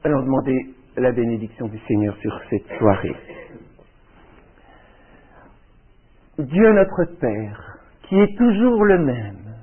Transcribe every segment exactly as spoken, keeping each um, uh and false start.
Allons demander la bénédiction du Seigneur sur cette soirée. Dieu notre Père, qui est toujours le même,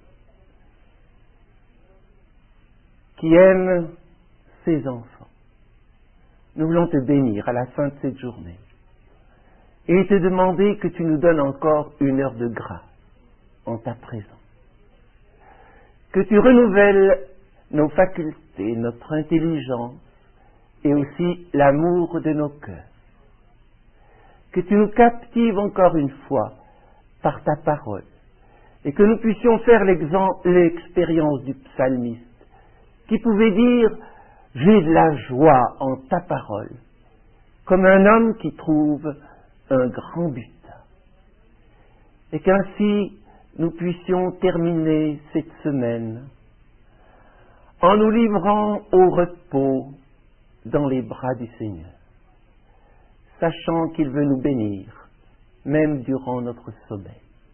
qui aime ses enfants, nous voulons te bénir à la fin de cette journée et te demander que tu nous donnes encore une heure de grâce en ta présence, que tu renouvelles nos facultés, notre intelligence et aussi l'amour de nos cœurs, que tu nous captives encore une fois par ta parole et que nous puissions faire l'expérience du psalmiste qui pouvait dire « J'ai de la joie en ta parole » comme un homme qui trouve un grand butin. Et qu'ainsi nous puissions terminer cette semaine en nous livrant au repos dans les bras du Seigneur, sachant qu'il veut nous bénir, même durant notre sommeil.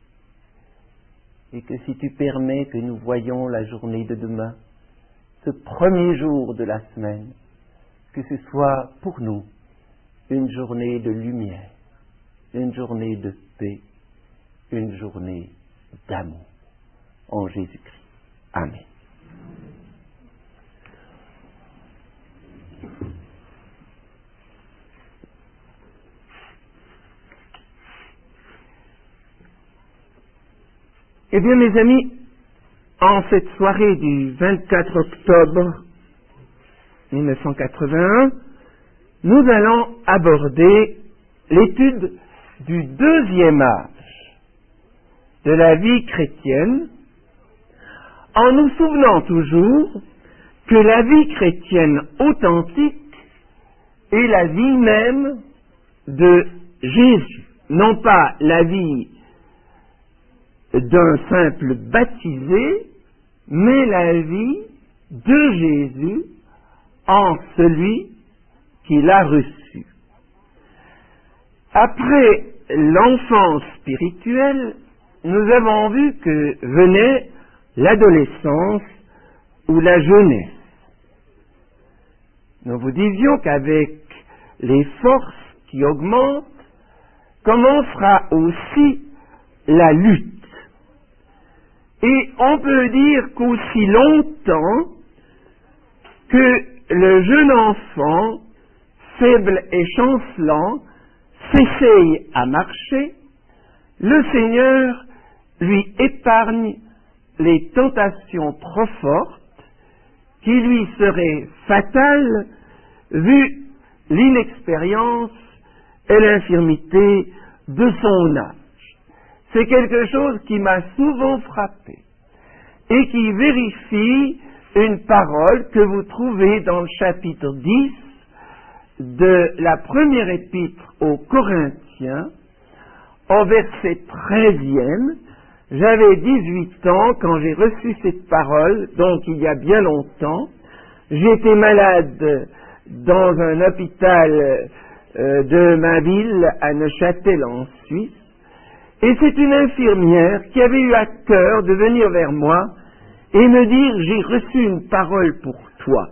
Et que si tu permets que nous voyions la journée de demain, ce premier jour de la semaine, que ce soit pour nous une journée de lumière, une journée de paix, une journée d'amour en Jésus-Christ. Amen. Eh bien, mes amis, en cette soirée du vingt-quatre octobre mille neuf cent quatre-vingt-un, nous allons aborder l'étude du deuxième âge de la vie chrétienne, en nous souvenant toujours que la vie chrétienne authentique est la vie même de Jésus, non pas la vie d'un simple baptisé, mais la vie de Jésus en celui qui l'a reçu. Après l'enfance spirituelle, nous avons vu que venait l'adolescence ou la jeunesse. Nous vous disions qu'avec les forces qui augmentent, commencera aussi la lutte. Et on peut dire qu'aussi longtemps que le jeune enfant, faible et chancelant, s'essaye à marcher, le Seigneur lui épargne les tentations trop fortes qui lui seraient fatales vu l'inexpérience et l'infirmité de son âge. C'est quelque chose qui m'a souvent frappé et qui vérifie une parole que vous trouvez dans le chapitre dix de la première épître aux Corinthiens, au verset treizième. J'avais dix-huit ans quand j'ai reçu cette parole, donc il y a bien longtemps. J'étais malade dans un hôpital euh, de ma ville, à Neuchâtel en Suisse. Et c'est une infirmière qui avait eu à cœur de venir vers moi et me dire « J'ai reçu une parole pour toi.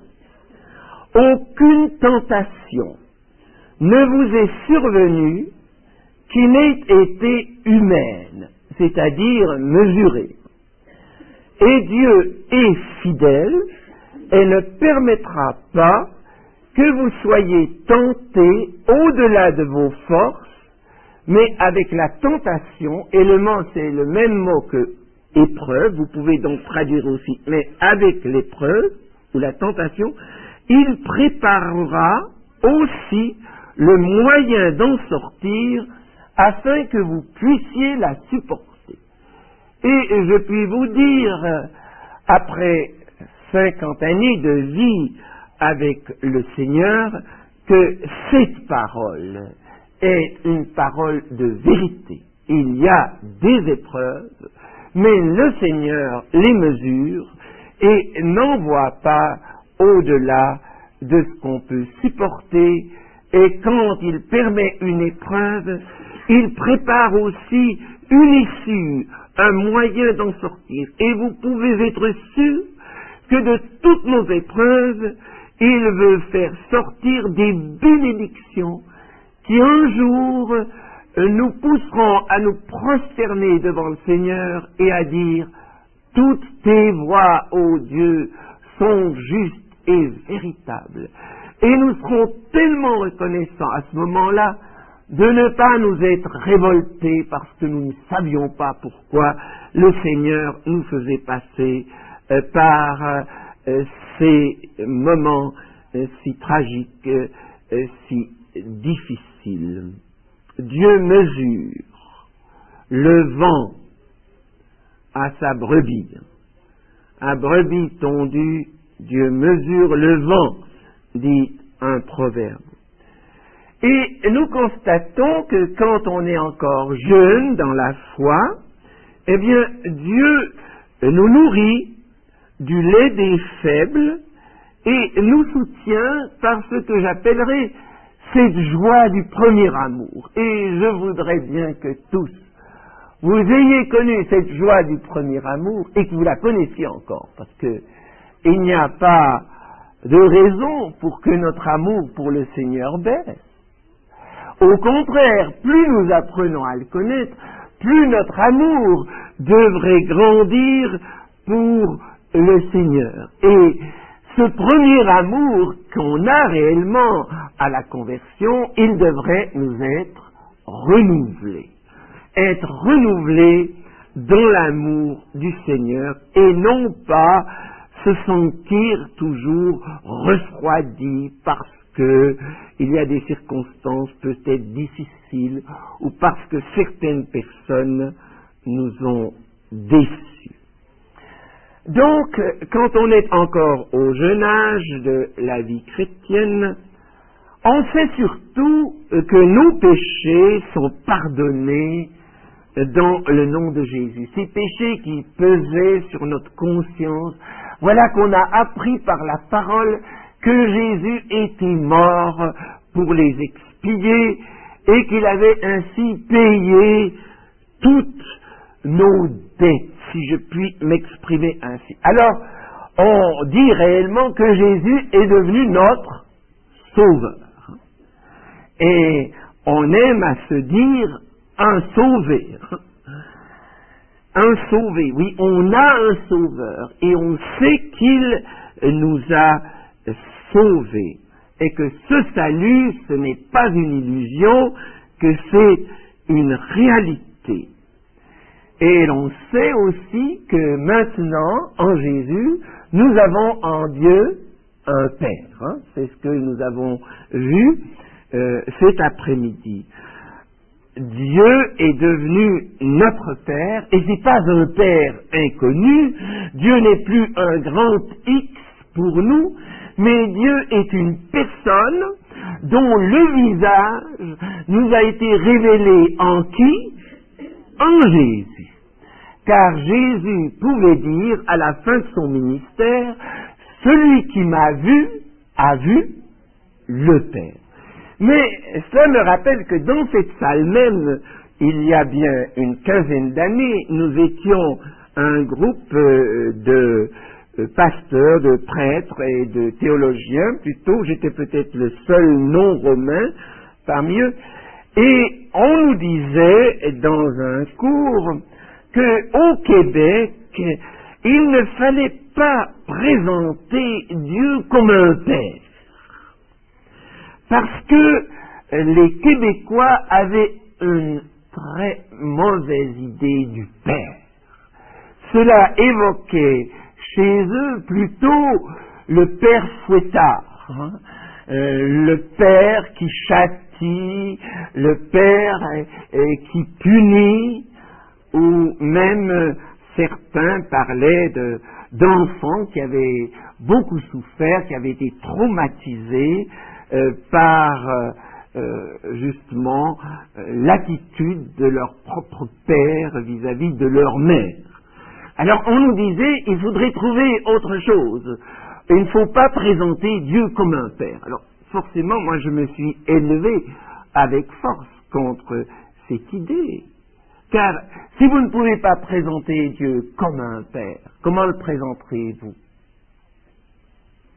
Aucune tentation ne vous est survenue qui n'ait été humaine, c'est-à-dire mesurée. Et Dieu est fidèle et ne permettra pas que vous soyez tentés au-delà de vos forces, mais avec la tentation, et le mot c'est le même mot que épreuve, vous pouvez donc traduire aussi, mais avec l'épreuve, ou la tentation, il préparera aussi le moyen d'en sortir afin que vous puissiez la supporter. Et je puis vous dire, après cinquante années de vie avec le Seigneur, que cette parole est une parole de vérité. Il y a des épreuves, mais le Seigneur les mesure et n'envoie pas au-delà de ce qu'on peut supporter. Et quand il permet une épreuve, il prépare aussi une issue, un moyen d'en sortir. Et vous pouvez être sûr que de toutes nos épreuves, il veut faire sortir des bénédictions qui un jour nous pousseront à nous prosterner devant le Seigneur et à dire « Toutes tes voies, ô Dieu, sont justes et véritables. » Et nous serons tellement reconnaissants à ce moment-là de ne pas nous être révoltés parce que nous ne savions pas pourquoi le Seigneur nous faisait passer euh, par euh, ces moments euh, si tragiques, euh, si difficiles. Dieu mesure le vent à sa brebis. À brebis tondue, Dieu mesure le vent, dit un proverbe. Et nous constatons que quand on est encore jeune dans la foi, eh bien, Dieu nous nourrit du lait des faibles et nous soutient par ce que j'appellerais cette joie du premier amour. Et je voudrais bien que tous, vous ayez connu cette joie du premier amour et que vous la connaissiez encore, parce que il n'y a pas de raison pour que notre amour pour le Seigneur baisse. Au contraire, plus nous apprenons à le connaître, plus notre amour devrait grandir pour le Seigneur. Et ce premier amour qu'on a réellement à la conversion, il devrait nous être renouvelé. Être renouvelé dans l'amour du Seigneur et non pas se sentir toujours refroidi parce que il y a des circonstances peut-être difficiles ou parce que certaines personnes nous ont déçus. Donc, quand on est encore au jeune âge de la vie chrétienne, on sait surtout que nos péchés sont pardonnés dans le nom de Jésus. Ces péchés qui pesaient sur notre conscience, voilà qu'on a appris par la parole que Jésus était mort pour les expier et qu'il avait ainsi payé toutes nos dettes, si je puis m'exprimer ainsi. Alors, on dit réellement que Jésus est devenu notre sauveur. Et on aime à se dire un sauvé. Un sauvé, oui, on a un sauveur et on sait qu'il nous a sauvés. Et que ce salut, ce n'est pas une illusion, que c'est une réalité. Et l'on sait aussi que maintenant, en Jésus, nous avons en Dieu un Père. Hein, c'est ce que nous avons vu euh, cet après-midi. Dieu est devenu notre Père, et c'est pas un Père inconnu. Dieu n'est plus un grand X pour nous, mais Dieu est une personne dont le visage nous a été révélé en qui? En Jésus. Car Jésus pouvait dire à la fin de son ministère, celui qui m'a vu a vu le Père. Mais cela me rappelle que dans cette salle même, il y a bien une quinzaine d'années, nous étions un groupe de pasteurs, de prêtres et de théologiens, plutôt, j'étais peut-être le seul non-romain parmi eux, et on nous disait dans un cours qu'au Québec, il ne fallait pas présenter Dieu comme un père. Parce que les Québécois avaient une très mauvaise idée du Père. Cela évoquait chez eux plutôt le Père fouettard, hein, euh, le Père qui châtie, le Père euh, qui punit, ou même euh, certains parlaient de, d'enfants qui avaient beaucoup souffert, qui avaient été traumatisés, Euh, par euh, euh, justement euh, l'attitude de leur propre père vis-à-vis de leur mère. Alors on nous disait, il faudrait trouver autre chose. Il ne faut pas présenter Dieu comme un père. Alors forcément, moi je me suis élevé avec force contre cette idée. Car si vous ne pouvez pas présenter Dieu comme un père, comment le présenterez-vous?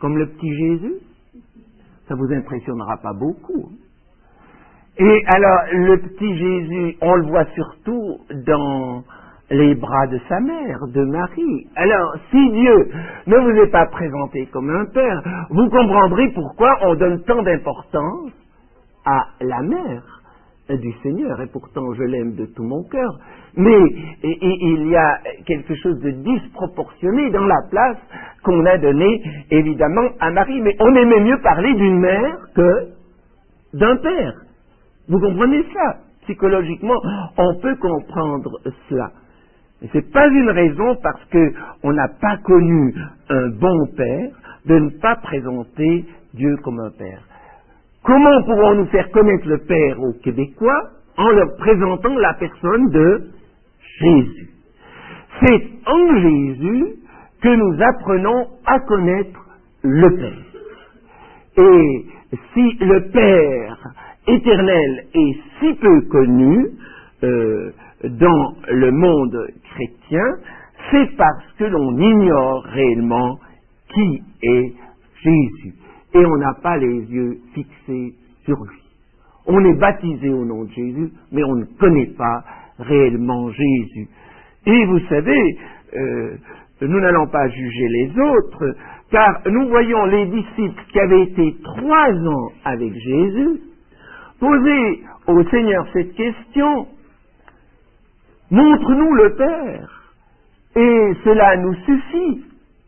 comme le petit Jésus? Ça vous impressionnera pas beaucoup. Et alors, le petit Jésus, on le voit surtout dans les bras de sa mère, de Marie. Alors, si Dieu ne vous est pas présenté comme un père, vous comprendrez pourquoi on donne tant d'importance à la mère du Seigneur. Et pourtant, je l'aime de tout mon cœur. Mais et, et, il y a quelque chose de disproportionné dans la place qu'on a donnée, évidemment, à Marie. Mais on aimait mieux parler d'une mère que d'un père. Vous comprenez ça? Psychologiquement, on peut comprendre cela. Mais ce n'est pas une raison parce qu'on n'a pas connu un bon père de ne pas présenter Dieu comme un père. Comment pourrons-nous faire connaître le Père aux Québécois? En leur présentant la personne de Jésus. C'est en Jésus que nous apprenons à connaître le Père. Et si le Père éternel est si peu connu euh, dans le monde chrétien, c'est parce que l'on ignore réellement qui est Jésus. Et on n'a pas les yeux fixés sur lui. On est baptisé au nom de Jésus, mais on ne connaît pas réellement Jésus. Et vous savez, euh, nous n'allons pas juger les autres, car nous voyons les disciples qui avaient été trois ans avec Jésus poser au Seigneur cette question: montre-nous le Père, et cela nous suffit.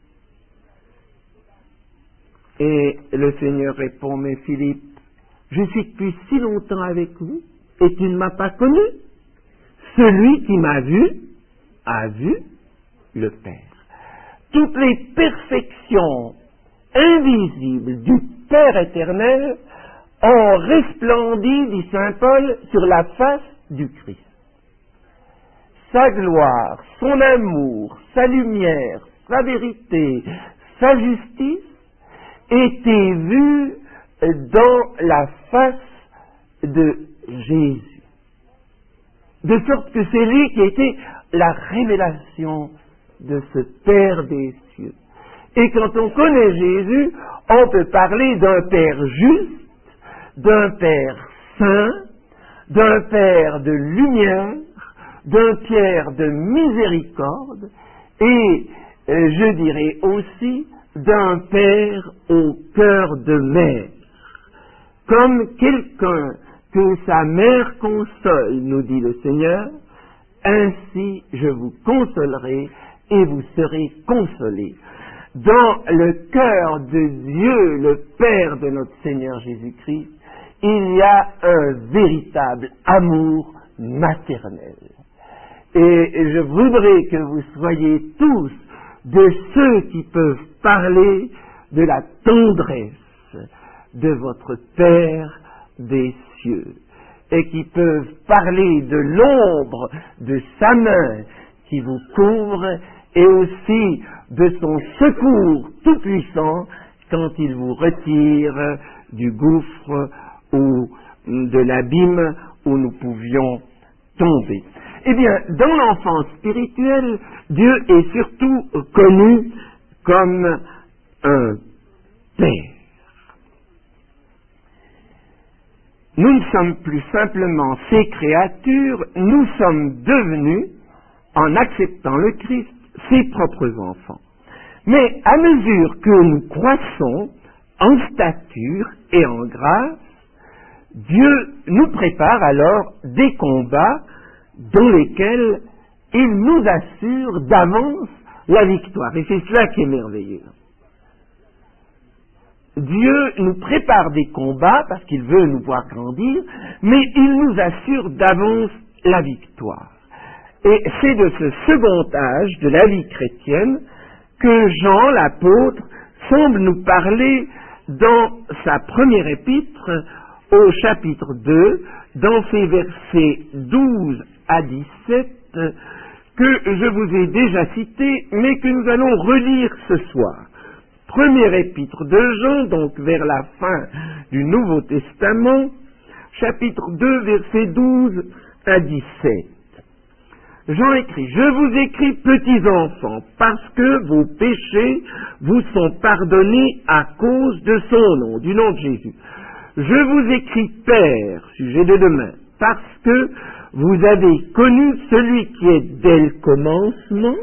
Et le Seigneur répond: mais Philippe, je suis depuis si longtemps avec vous, et tu ne m'as pas connu. Celui qui m'a vu, a vu le Père. Toutes les perfections invisibles du Père éternel ont resplendi, dit saint Paul, sur la face du Christ. Sa gloire, son amour, sa lumière, sa vérité, sa justice étaient vus dans la face de Jésus. De sorte que c'est lui qui était la révélation de ce Père des cieux. Et quand on connaît Jésus, on peut parler d'un Père juste, d'un Père saint, d'un Père de lumière, d'un Père de miséricorde, et euh, je dirais aussi d'un Père au cœur de mère. Comme quelqu'un que sa mère console, nous dit le Seigneur, ainsi je vous consolerai et vous serez consolés. Dans le cœur de Dieu, le Père de notre Seigneur Jésus-Christ, il y a un véritable amour maternel. Et je voudrais que vous soyez tous de ceux qui peuvent parler de la tendresse de votre Père des cieux, et qui peuvent parler de l'ombre de sa main qui vous couvre, et aussi de son secours tout-puissant quand il vous retire du gouffre ou de l'abîme où nous pouvions tomber. Eh bien, dans l'enfance spirituelle, Dieu est surtout connu comme un Père. Nous ne sommes plus simplement ses créatures, nous sommes devenus, en acceptant le Christ, ses propres enfants. Mais à mesure que nous croissons en stature et en grâce, Dieu nous prépare alors des combats dans lesquels il nous assure d'avance la victoire. Et c'est cela qui est merveilleux. Dieu nous prépare des combats parce qu'il veut nous voir grandir, mais il nous assure d'avance la victoire. Et c'est de ce second âge de la vie chrétienne que Jean, l'apôtre, semble nous parler dans sa première épître au chapitre deux, dans ses versets douze à dix-sept, que je vous ai déjà cités, mais que nous allons relire ce soir. Première épître de Jean, donc vers la fin du Nouveau Testament, chapitre deux, versets douze à dix-sept. Jean écrit, je vous écris petits enfants, parce que vos péchés vous sont pardonnés à cause de son nom, du nom de Jésus. Je vous écris Père, sujet de demain, parce que vous avez connu celui qui est dès le commencement.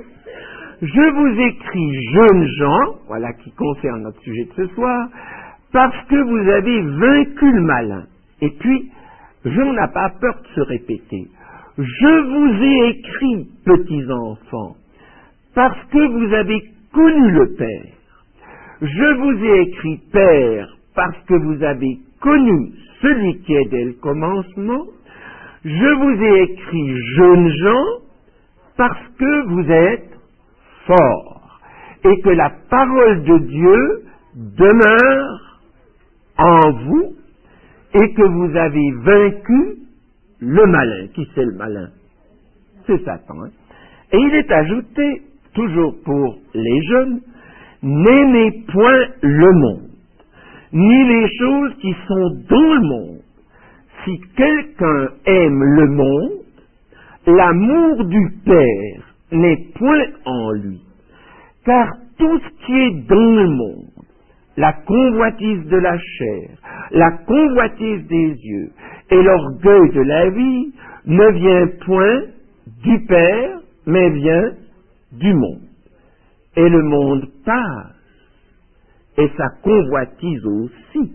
Je vous écris jeunes gens, voilà qui concerne notre sujet de ce soir, parce que vous avez vaincu le malin. Et puis, Jean n'a pas peur de se répéter. Je vous ai écrit, petits enfants, parce que vous avez connu le Père. Je vous ai écrit Père, parce que vous avez connu celui qui est dès le commencement. Je vous ai écrit jeunes gens, parce que vous êtes forts, et que la parole de Dieu demeure en vous, et que vous avez vaincu le malin. Qui c'est le malin? C'est Satan. Hein? Et il est ajouté, toujours pour les jeunes, n'aimez point le monde, ni les choses qui sont dans le monde. Si quelqu'un aime le monde, l'amour du Père n'est point en lui. Car tout ce qui est dans le monde, la convoitise de la chair, la convoitise des yeux et l'orgueil de la vie ne vient point du Père, mais vient du monde. Et le monde passe, et sa convoitise aussi.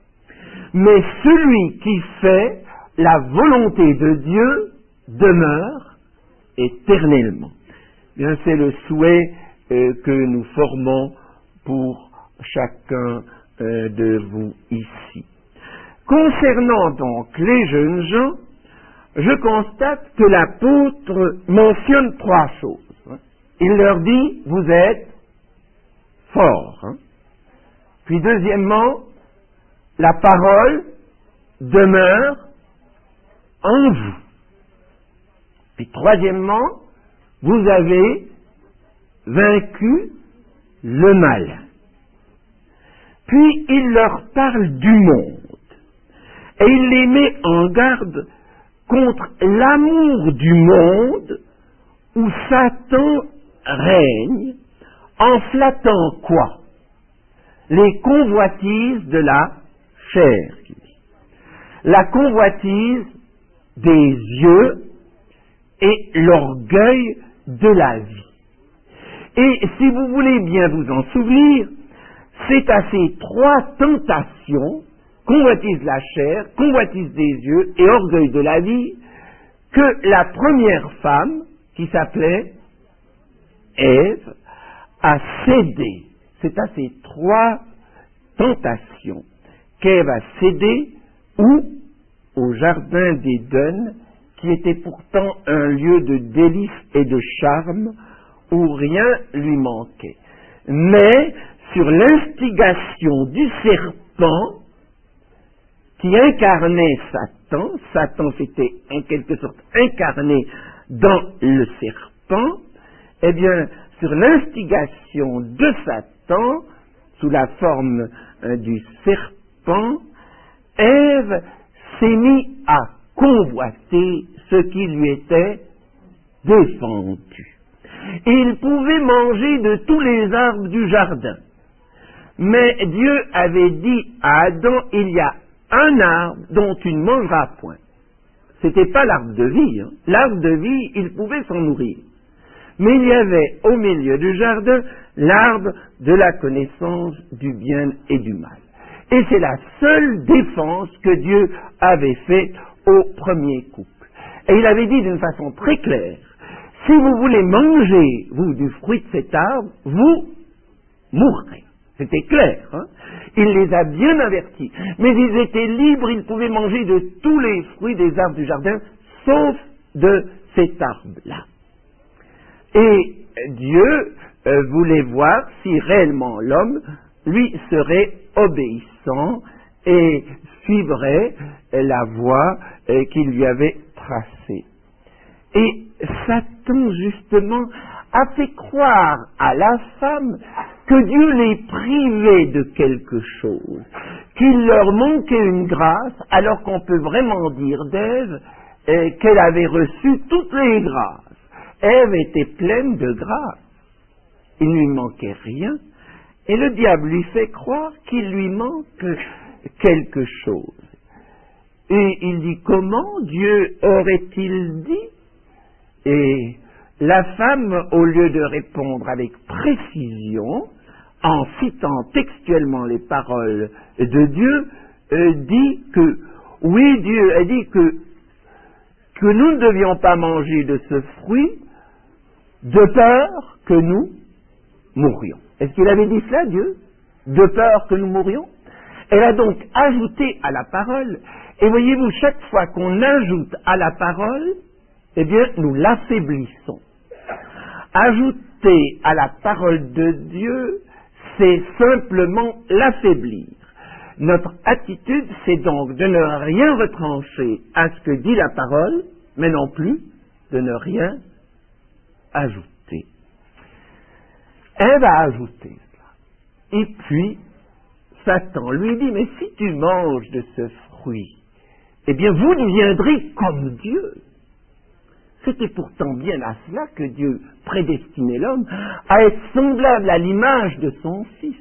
Mais celui qui fait la volonté de Dieu demeure éternellement. Bien, c'est le souhait euh, que nous formons pour chacun euh, de vous ici. Concernant donc les jeunes gens, je constate que l'apôtre mentionne trois choses. Il leur dit, vous êtes forts. Hein? Puis deuxièmement, la parole demeure en vous. Puis troisièmement, vous avez vaincu le mal. Puis il leur parle du monde. Et il les met en garde contre l'amour du monde où Satan règne en flattant quoi? Les convoitises de la chair. La convoitise des yeux et l'orgueil de la vie. Et si vous voulez bien vous en souvenir, c'est à ces trois tentations, convoitise de la chair, convoitise des yeux et orgueil de la vie, que la première femme, qui s'appelait Ève, a cédé. C'est à ces trois tentations qu'Ève a cédé, ou au jardin d'Éden, qui était pourtant un lieu de délice et de charme, où rien lui manquait. Mais, sur l'instigation du serpent, qui incarnait Satan, Satan s'était en quelque sorte incarné dans le serpent, eh bien, sur l'instigation de Satan, sous la forme euh, du serpent, Ève s'est mise à convoiter ce qui lui était défendu. Et il pouvait manger de tous les arbres du jardin. Mais Dieu avait dit à Adam, il y a un arbre dont tu ne mangeras point. C'était pas l'arbre de vie. Hein. L'arbre de vie, il pouvait s'en nourrir. Mais il y avait au milieu du jardin l'arbre de la connaissance du bien et du mal. Et c'est la seule défense que Dieu avait faite au premier couple. Et il avait dit d'une façon très claire, si vous voulez manger, vous, du fruit de cet arbre, vous mourrez. C'était clair, hein? Il les a bien avertis. Mais ils étaient libres, ils pouvaient manger de tous les fruits des arbres du jardin, sauf de cet arbre-là. Et Dieu euh, voulait voir si réellement l'homme, lui, serait obéissant et suivrait euh, la voie euh, qu'il lui avait tracée. Et Satan, justement, a fait croire à la femme que Dieu les privait de quelque chose, qu'il leur manquait une grâce, alors qu'on peut vraiment dire d'Ève euh, qu'elle avait reçu toutes les grâces. Ève était pleine de grâce. Il ne lui manquait rien. Et le diable lui fait croire qu'il lui manque quelque chose. Et il dit, comment Dieu aurait-il dit? Et la femme, au lieu de répondre avec précision, en citant textuellement les paroles de Dieu, euh, dit que, oui, Dieu a dit que, que nous ne devions pas manger de ce fruit, de peur que nous mourions. Est-ce qu'il avait dit cela, Dieu? De peur que nous mourions? Elle a donc ajouté à la parole, et voyez-vous, chaque fois qu'on ajoute à la parole, eh bien, nous l'affaiblissons. Ajouter à la parole de Dieu, c'est simplement l'affaiblir. Notre attitude, c'est donc de ne rien retrancher à ce que dit la parole, mais non plus de ne rien ajouter. Elle va ajouter cela. Et puis, Satan lui dit, mais si tu manges de ce fruit, eh bien vous deviendrez comme Dieu. C'était pourtant bien à cela que Dieu prédestinait l'homme à être semblable à l'image de son Fils,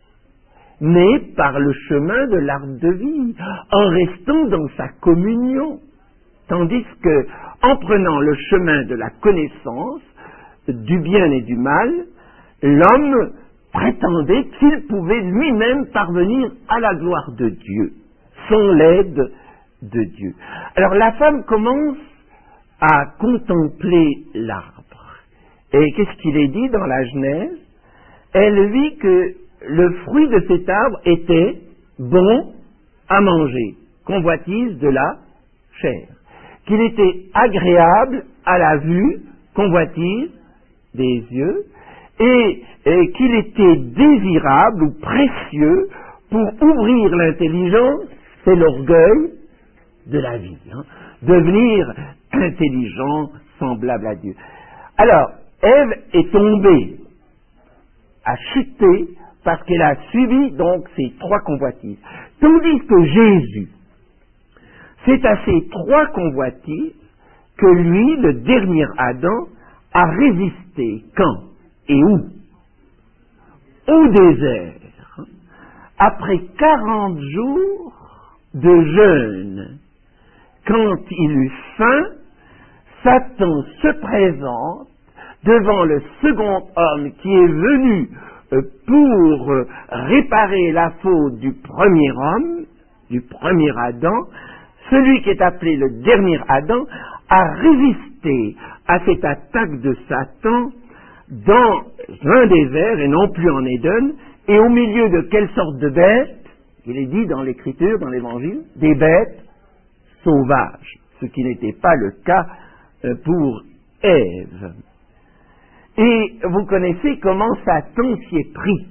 né par le chemin de l'arbre de vie, en restant dans sa communion, tandis que, en prenant le chemin de la connaissance du bien et du mal, l'homme prétendait qu'il pouvait lui-même parvenir à la gloire de Dieu, sans l'aide de Dieu. Alors la femme commence à contempler l'arbre. Et qu'est-ce qu'il est dit dans la Genèse? Elle vit que le fruit de cet arbre était bon à manger, convoitise de la chair, qu'il était agréable à la vue, convoitise des yeux, et, et qu'il était désirable ou précieux pour ouvrir l'intelligence, c'est l'orgueil de la vie, hein, devenir intelligent, semblable à Dieu. Alors, Ève est tombée, a chuté, parce qu'elle a suivi donc ces trois convoitises. Tandis que Jésus, c'est à ces trois convoitises que lui, le dernier Adam, a résisté. Quand et où? Au désert. Après quarante jours de jeûne, quand il eut faim, Satan se présente devant le second homme qui est venu pour réparer la faute du premier homme, du premier Adam. Celui qui est appelé le dernier Adam a résisté à cette attaque de Satan dans un désert et non plus en Éden, et au milieu de quelle sorte de bêtes? Il est dit dans l'Écriture, dans l'Évangile, des bêtes sauvages, ce qui n'était pas le cas pour Ève. Et vous connaissez comment Satan s'y est pris.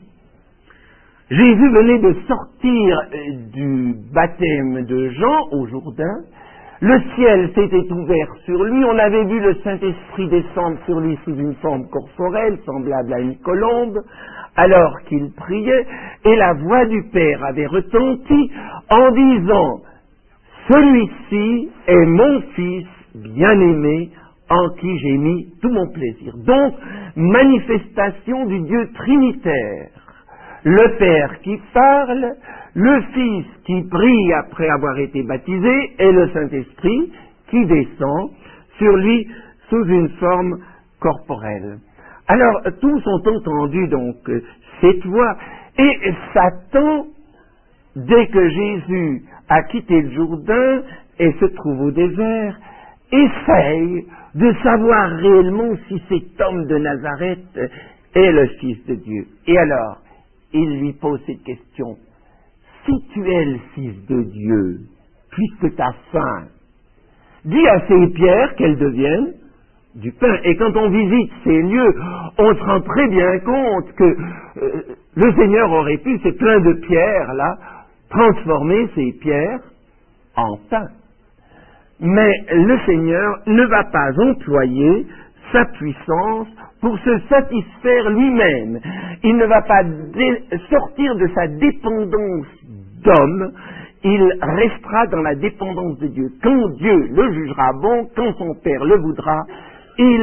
Jésus venait de sortir du baptême de Jean au Jourdain. Le ciel s'était ouvert sur lui. On avait vu le Saint-Esprit descendre sur lui sous une forme corporelle, semblable à une colombe, alors qu'il priait. Et la voix du Père avait retenti en disant, « Celui-ci est mon Fils bien-aimé, en qui j'ai mis tout mon plaisir. » Donc, manifestation du Dieu trinitaire. Le Père qui parle, le Fils qui prie après avoir été baptisé, et le Saint-Esprit qui descend sur lui sous une forme corporelle. Alors, tous ont entendu donc cette voix, et Satan, dès que Jésus a quitté le Jourdain et se trouve au désert, essaye de savoir réellement si cet homme de Nazareth est le Fils de Dieu. Et alors, il lui pose cette question. Si tu es le Fils de Dieu, puisque tu as faim, dis à ces pierres qu'elles deviennent du pain. Et quand on visite ces lieux, on se rend très bien compte que euh, le Seigneur aurait pu, c'est plein de pierres là, transformer ces pierres en pain. Mais le Seigneur ne va pas employer sa puissance pour se satisfaire lui-même. Il ne va pas sortir de sa dépendance d'homme, il restera dans la dépendance de Dieu. Quand Dieu le jugera bon, quand son Père le voudra, il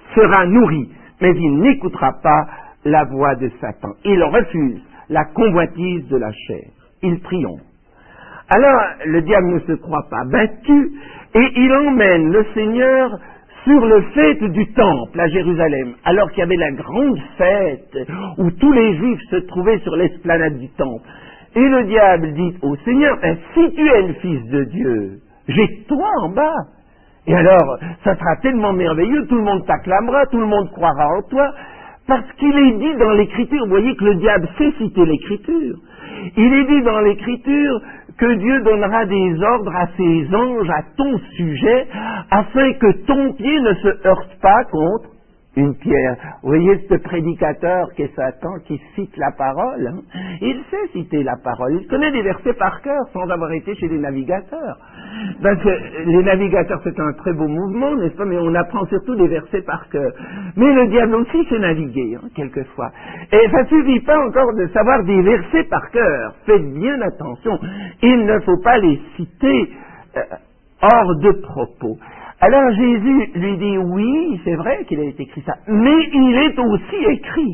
sera nourri, mais il n'écoutera pas la voix de Satan. Il refuse la convoitise de la chair. Il triomphe. Alors, le diable ne se croit pas battu, et il emmène le Seigneur sur le fête du temple à Jérusalem, alors qu'il y avait la grande fête où tous les Juifs se trouvaient sur l'esplanade du temple. Et le diable dit au Seigneur, ben, si tu es le Fils de Dieu, jette-toi en bas. Et alors, ça sera tellement merveilleux, tout le monde t'acclamera, tout le monde croira en toi, parce qu'il est dit dans l'Écriture, vous voyez que le diable sait citer l'Écriture, il est dit dans l'Écriture que Dieu donnera des ordres à ses anges à ton sujet, afin que ton pied ne se heurte pas contre une pierre. Vous voyez ce prédicateur qui est Satan, qui cite la parole, hein? Il sait citer la parole, il connaît des versets par cœur sans avoir été chez les navigateurs. Parce que les navigateurs, c'est un très beau mouvement, n'est-ce pas, mais on apprend surtout des versets par cœur. Mais le diable aussi sait naviguer, hein, quelquefois. Et ça ne suffit pas encore de savoir des versets par cœur. Faites bien attention, il ne faut pas les citer euh, hors de propos. Alors Jésus lui dit, oui, c'est vrai qu'il a été écrit ça, mais il est aussi écrit.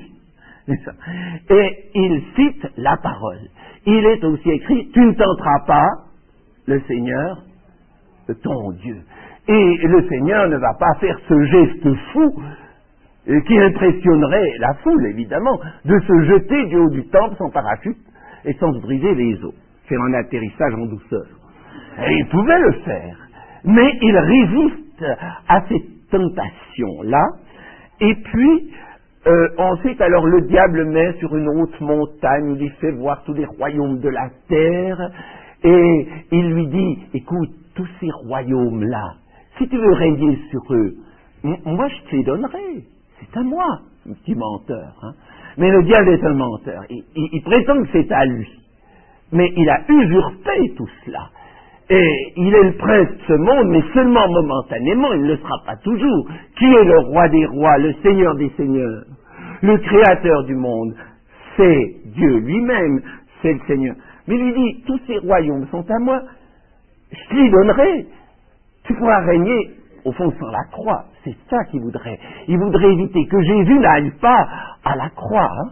Et il cite la parole. Il est aussi écrit, tu ne tenteras pas le Seigneur, ton Dieu. Et le Seigneur ne va pas faire ce geste fou euh, qui impressionnerait la foule, évidemment, de se jeter du haut du temple sans parachute et sans se briser les os. Faire un atterrissage en douceur. Et il pouvait le faire. Mais il résiste à cette tentation-là, et puis, euh, ensuite, alors le diable met sur une haute montagne, il lui fait voir tous les royaumes de la terre, et il lui dit, écoute, tous ces royaumes-là, si tu veux régner sur eux, m- moi je te les donnerai, c'est à moi, un petit menteur. Hein. Mais le diable est un menteur, il, il, il prétend que c'est à lui, mais il a usurpé tout cela. Et il est le prince de ce monde, mais seulement momentanément, il ne le sera pas toujours. Qui est le roi des rois, le seigneur des seigneurs, le créateur du monde? C'est Dieu lui-même, c'est le Seigneur. Mais il lui dit, tous ces royaumes sont à moi, je te les donnerai. Tu pourras régner, au fond, sans la croix. C'est ça qu'il voudrait. Il voudrait éviter que Jésus n'aille pas à la croix, hein.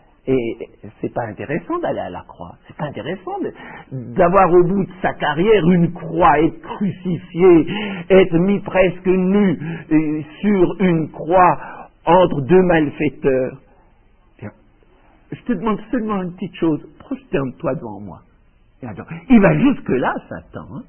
Et c'est pas intéressant d'aller à la croix. C'est pas intéressant de, d'avoir au bout de sa carrière une croix, être crucifié, être mis presque nu euh, sur une croix entre deux malfaiteurs. Tiens, je te demande seulement une petite chose. Prosterne-toi devant moi. Et attends, il va jusque-là, Satan. Hein?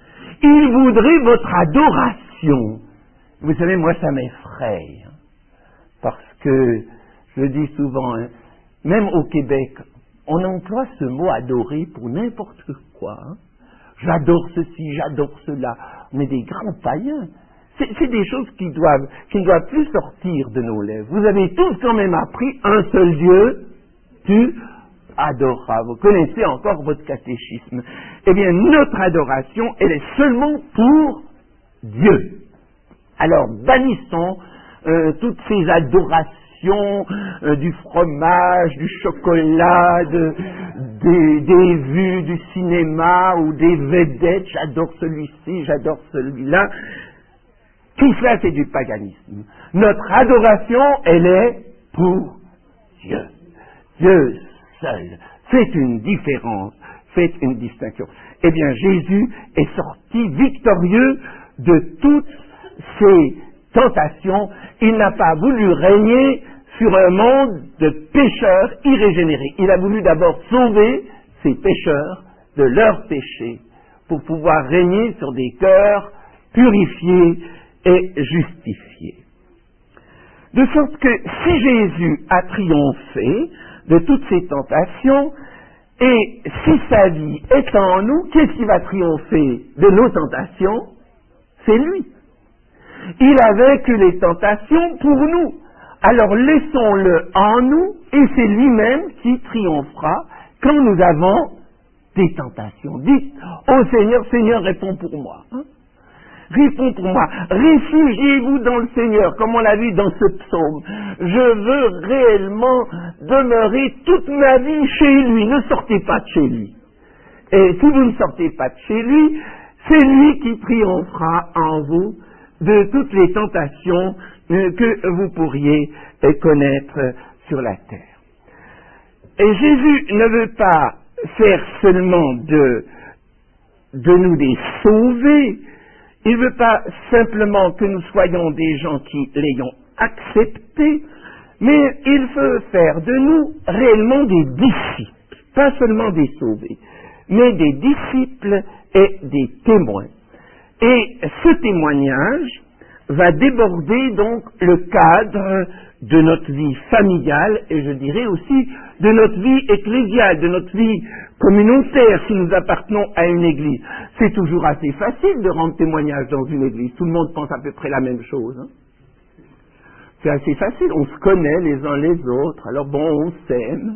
Il voudrait votre adoration. Vous savez, moi, ça m'effraie. Hein? Parce que, je le dis souvent, hein, même au Québec, on emploie ce mot adorer pour n'importe quoi. Hein. J'adore ceci, j'adore cela. On est des grands païens. C'est, c'est des choses qui doivent, qui ne doivent plus sortir de nos lèvres. Vous avez tous quand même appris un seul Dieu, tu adoreras. Vous connaissez encore votre catéchisme. Eh bien, notre adoration, elle est seulement pour Dieu. Alors, bannissons euh, toutes ces adorations Euh, du fromage, du chocolat, de, des, des vues du cinéma ou des vedettes, j'adore celui-ci, j'adore celui-là. Tout cela, c'est du paganisme. Notre adoration, elle est pour Dieu. Dieu seul. Faites une différence, faites une distinction. Eh bien, Jésus est sorti victorieux de toutes ces tentations. Il n'a pas voulu régner sur un monde de pécheurs irrégénérés. Il a voulu d'abord sauver ces pécheurs de leurs péchés pour pouvoir régner sur des cœurs purifiés et justifiés. De sorte que si Jésus a triomphé de toutes ces tentations, et si sa vie est en nous, qu'est-ce qui va triompher de nos tentations? C'est lui. Il a vaincu les tentations pour nous. Alors laissons-le en nous, et c'est lui-même qui triomphera quand nous avons des tentations. Dites, oh Seigneur, Seigneur, réponds pour moi. Hein? Réponds pour moi. Réfugiez-vous dans le Seigneur, comme on l'a vu dans ce psaume. Je veux réellement demeurer toute ma vie chez lui. Ne sortez pas de chez lui. Et si vous ne sortez pas de chez lui, c'est lui qui triomphera en vous de toutes les tentations que vous pourriez connaître sur la terre. Et Jésus ne veut pas faire seulement de, de nous des sauvés, il ne veut pas simplement que nous soyons des gens qui l'ayons accepté, mais il veut faire de nous réellement des disciples, pas seulement des sauvés, mais des disciples et des témoins. Et ce témoignage va déborder donc le cadre de notre vie familiale et je dirais aussi de notre vie ecclésiale, de notre vie communautaire si nous appartenons à une église. C'est toujours assez facile de rendre témoignage dans une église. Tout le monde pense à peu près la même chose. Hein? C'est assez facile. On se connaît les uns les autres. Alors bon, on s'aime.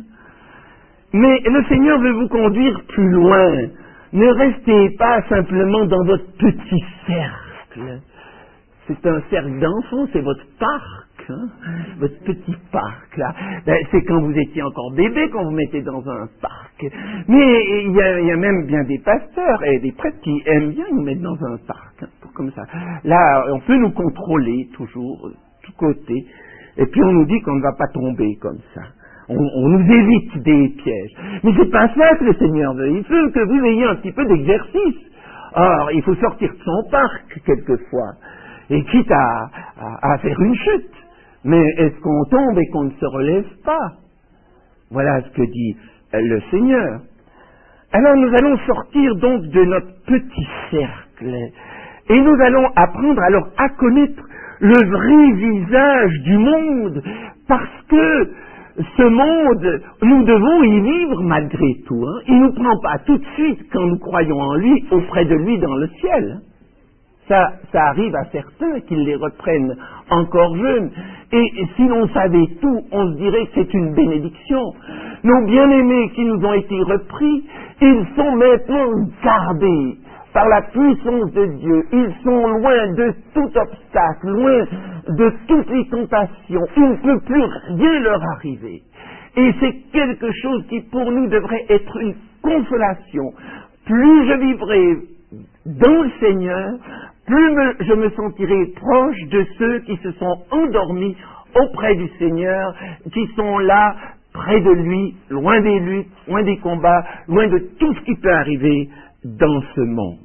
Mais le Seigneur veut vous conduire plus loin. Ne restez pas simplement dans votre petit cercle. C'est un cercle d'enfants, c'est votre parc, hein, votre petit parc, là. Ben, c'est quand vous étiez encore bébé qu'on vous mettait dans un parc. Mais il y, a, il y a même bien des pasteurs et des prêtres qui aiment bien nous mettre dans un parc, hein, pour comme ça. Là, on peut nous contrôler toujours, de tous côtés, et puis on nous dit qu'on ne va pas tomber comme ça. On, on nous évite des pièges. Mais c'est pas ça que le Seigneur veut. Il veut que vous ayez un petit peu d'exercice. Or, il faut sortir de son parc, quelquefois. Et quitte à, à, à faire une chute. Mais est-ce qu'on tombe et qu'on ne se relève pas? Voilà ce que dit euh, le Seigneur. Alors nous allons sortir donc de notre petit cercle. Et nous allons apprendre alors à connaître le vrai visage du monde. Parce que ce monde, nous devons y vivre malgré tout. Hein. Il ne nous prend pas tout de suite quand nous croyons en lui, auprès de lui dans le ciel. Ça, ça arrive à certains qu'ils les reprennent encore jeunes. Et si l'on savait tout, on se dirait que c'est une bénédiction. Nos bien-aimés qui nous ont été repris, ils sont maintenant gardés par la puissance de Dieu. Ils sont loin de tout obstacle, loin de toutes les tentations. Il ne peut plus rien leur arriver. Et c'est quelque chose qui pour nous devrait être une consolation. Plus je vivrai dans le Seigneur, plus me, je me sentirai proche de ceux qui se sont endormis auprès du Seigneur, qui sont là, près de lui, loin des luttes, loin des combats, loin de tout ce qui peut arriver dans ce monde.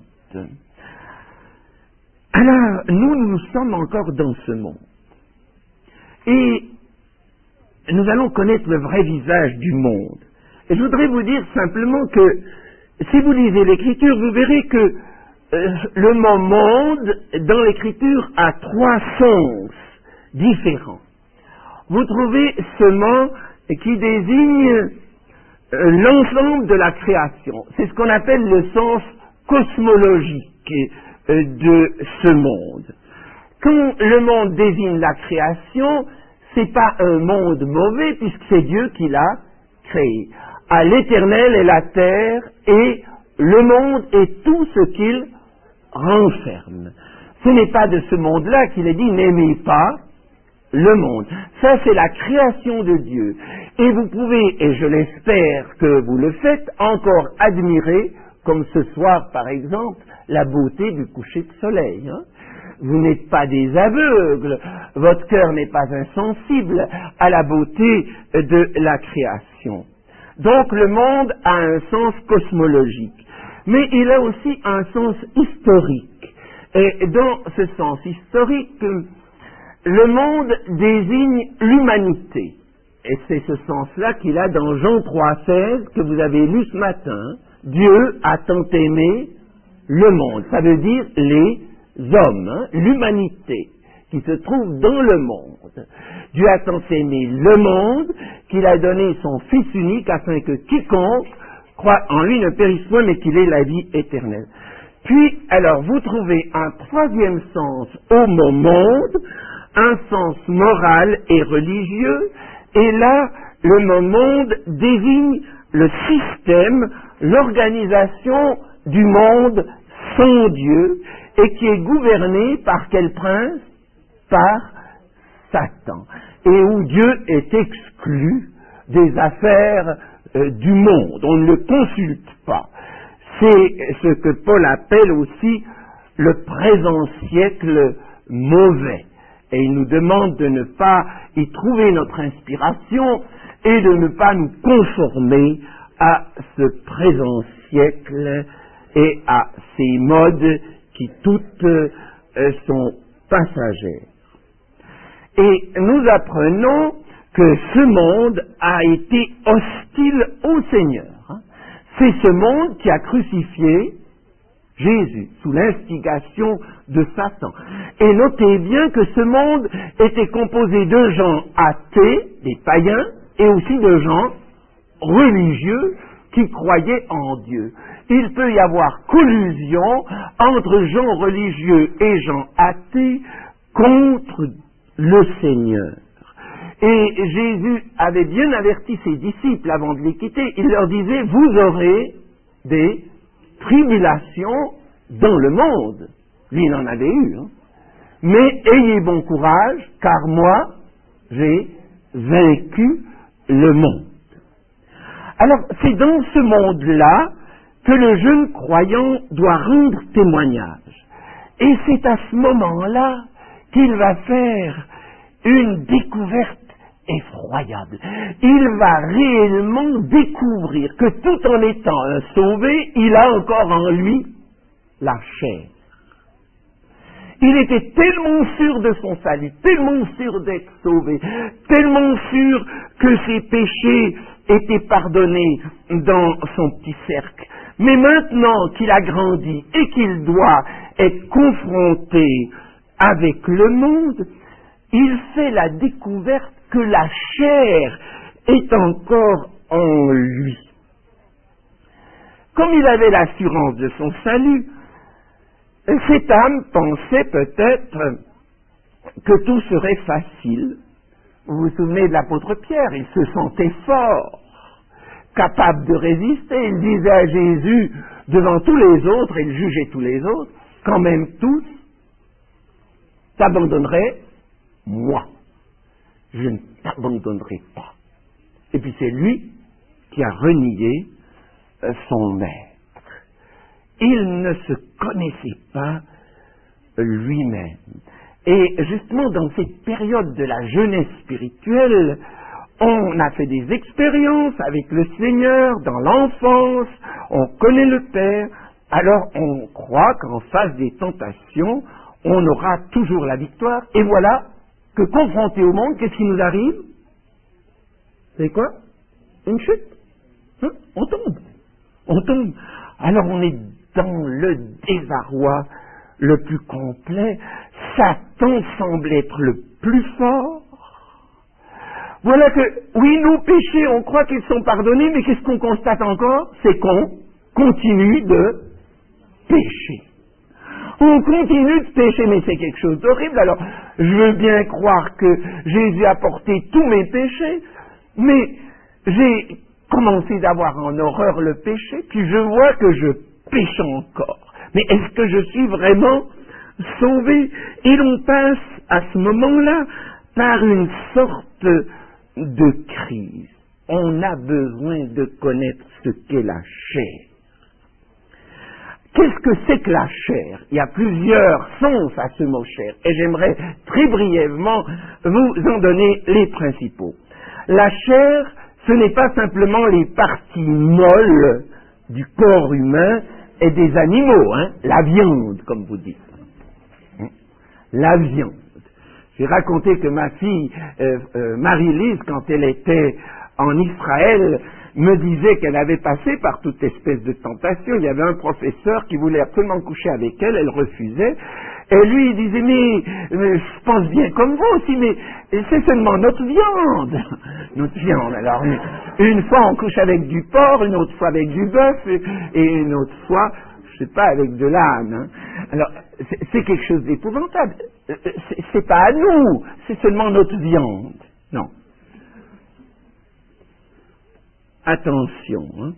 Alors, nous, nous sommes encore dans ce monde. Et nous allons connaître le vrai visage du monde. Et je voudrais vous dire simplement que, si vous lisez l'Écriture, vous verrez que Euh, le mot monde dans l'Écriture a trois sens différents. Vous trouvez ce mot qui désigne euh, l'ensemble de la création. C'est ce qu'on appelle le sens cosmologique euh, de ce monde. Quand le monde désigne la création, c'est pas un monde mauvais puisque c'est Dieu qui l'a créé. À l'Éternel est la terre et le monde et tout ce qu'il renferme. Ce n'est pas de ce monde-là qu'il est dit n'aimez pas le monde. Ça, c'est la création de Dieu. Et vous pouvez, et je l'espère que vous le faites, encore admirer, comme ce soir par exemple, la beauté du coucher de soleil. Hein? Vous n'êtes pas des aveugles, votre cœur n'est pas insensible à la beauté de la création. Donc le monde a un sens cosmologique. Mais il a aussi un sens historique. Et dans ce sens historique, le monde désigne l'humanité. Et c'est ce sens-là qu'il a dans Jean trois seize que vous avez lu ce matin. Dieu a tant aimé le monde. Ça veut dire les hommes, hein, l'humanité qui se trouve dans le monde. Dieu a tant aimé le monde qu'il a donné son Fils unique afin que quiconque croit en lui ne périsse point, mais qu'il ait la vie éternelle. Puis, alors, vous trouvez un troisième sens au mot monde, un sens moral et religieux, et là, le mot monde désigne le système, l'organisation du monde sans Dieu, et qui est gouverné par quel prince? Par Satan. Et où Dieu est exclu des affaires Euh, du monde, on ne le consulte pas. C'est ce que Paul appelle aussi le présent siècle mauvais. Et il nous demande de ne pas y trouver notre inspiration et de ne pas nous conformer à ce présent siècle et à ces modes qui toutes euh, sont passagères. Et nous apprenons que ce monde a été hostile au Seigneur. C'est ce monde qui a crucifié Jésus sous l'instigation de Satan. Et notez bien que ce monde était composé de gens athées, des païens, et aussi de gens religieux qui croyaient en Dieu. Il peut y avoir collusion entre gens religieux et gens athées contre le Seigneur. Et Jésus avait bien averti ses disciples avant de les quitter. Il leur disait, vous aurez des tribulations dans le monde. Lui, il en avait eu. Hein. Mais ayez bon courage, car moi, j'ai vaincu le monde. Alors, c'est dans ce monde-là que le jeune croyant doit rendre témoignage. Et c'est à ce moment-là qu'il va faire une découverte effroyable. Il va réellement découvrir que tout en étant un sauvé, il a encore en lui la chair. Il était tellement sûr de son salut, tellement sûr d'être sauvé, tellement sûr que ses péchés étaient pardonnés dans son petit cercle. Mais maintenant qu'il a grandi et qu'il doit être confronté avec le monde, il fait la découverte que la chair est encore en lui. Comme il avait l'assurance de son salut, cette âme pensait peut-être que tout serait facile. Vous vous souvenez de l'apôtre Pierre, il se sentait fort, capable de résister. Il disait à Jésus, devant tous les autres, et il jugeait tous les autres, quand même tous t'abandonneraient, moi. Je ne t'abandonnerai pas. Et puis c'est lui qui a renié son maître. Il ne se connaissait pas lui-même. Et justement, dans cette période de la jeunesse spirituelle, on a fait des expériences avec le Seigneur dans l'enfance, on connaît le Père, alors on croit qu'en face des tentations, on aura toujours la victoire. Et voilà que confronté au monde, qu'est-ce qui nous arrive? C'est quoi? Une chute. Hein? On tombe. On tombe. Alors on est dans le désarroi le plus complet. Satan semble être le plus fort. Voilà que, oui, nos péchés, on croit qu'ils sont pardonnés, mais qu'est-ce qu'on constate encore? C'est qu'on continue de pécher. On continue de pécher, mais c'est quelque chose d'horrible. Alors, je veux bien croire que Jésus a porté tous mes péchés, mais j'ai commencé d'avoir en horreur le péché, puis je vois que je pêche encore. Mais est-ce que je suis vraiment sauvé? Et l'on passe à ce moment-là par une sorte de crise. On a besoin de connaître ce qu'est la chair. Qu'est-ce que c'est que la chair? Il y a plusieurs sens à ce mot chair, et j'aimerais très brièvement vous en donner les principaux. La chair, ce n'est pas simplement les parties molles du corps humain et des animaux, hein, la viande, comme vous dites. Hein? La viande. J'ai raconté que ma fille, euh, euh, Marie-Lise, quand elle était en Israël, me disait qu'elle avait passé par toute espèce de tentation. Il y avait un professeur qui voulait absolument coucher avec elle, elle refusait. Et lui, il disait, mais, mais je pense bien comme vous aussi, mais c'est seulement notre viande. Notre viande. Alors, une, une fois on couche avec du porc, une autre fois avec du bœuf, et, et une autre fois, je sais pas, avec de l'âne. Hein. Alors, c'est, c'est quelque chose d'épouvantable. C'est, c'est pas à nous, c'est seulement notre viande. Non. Attention. Hein.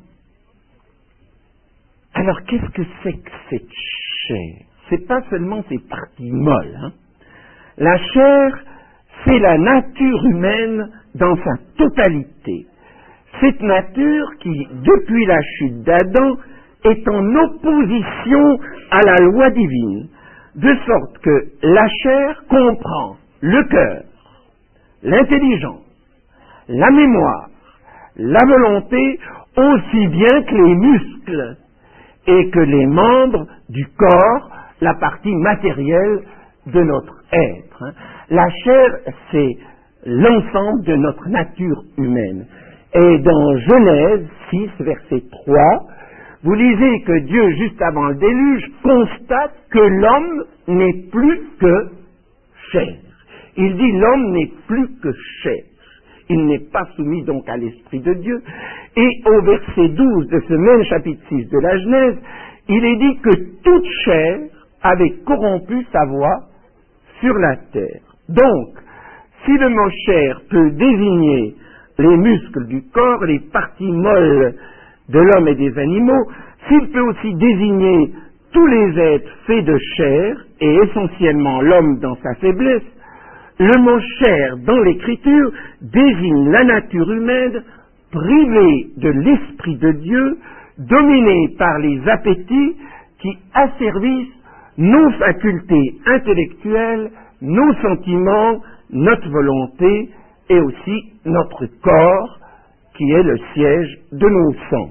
Alors, qu'est-ce que c'est que cette chair? C'est pas seulement ces parties molles. Hein. La chair, c'est la nature humaine dans sa totalité. Cette nature qui, depuis la chute d'Adam, est en opposition à la loi divine. de sorte que la chair comprend le cœur, l'intelligence, la mémoire, la volonté, aussi bien que les muscles et que les membres du corps, la partie matérielle de notre être. La chair, c'est l'ensemble de notre nature humaine. Et dans Genèse six, verset trois, vous lisez que Dieu, juste avant le déluge, constate que l'homme n'est plus que chair. Il dit l'homme n'est plus que chair. Il n'est pas soumis donc à l'Esprit de Dieu. Et au verset douze de ce même chapitre six de la Genèse, il est dit que toute chair avait corrompu sa voix sur la terre. Donc, si le mot chair peut désigner les muscles du corps, les parties molles de l'homme et des animaux, s'il peut aussi désigner tous les êtres faits de chair, et essentiellement l'homme dans sa faiblesse, le mot chair dans l'Écriture désigne la nature humaine privée de l'Esprit de Dieu, dominée par les appétits qui asservissent nos facultés intellectuelles, nos sentiments, notre volonté et aussi notre corps qui est le siège de nos sens.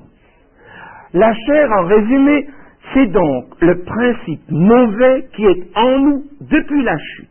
La chair, en résumé, c'est donc le principe mauvais qui est en nous depuis la chute.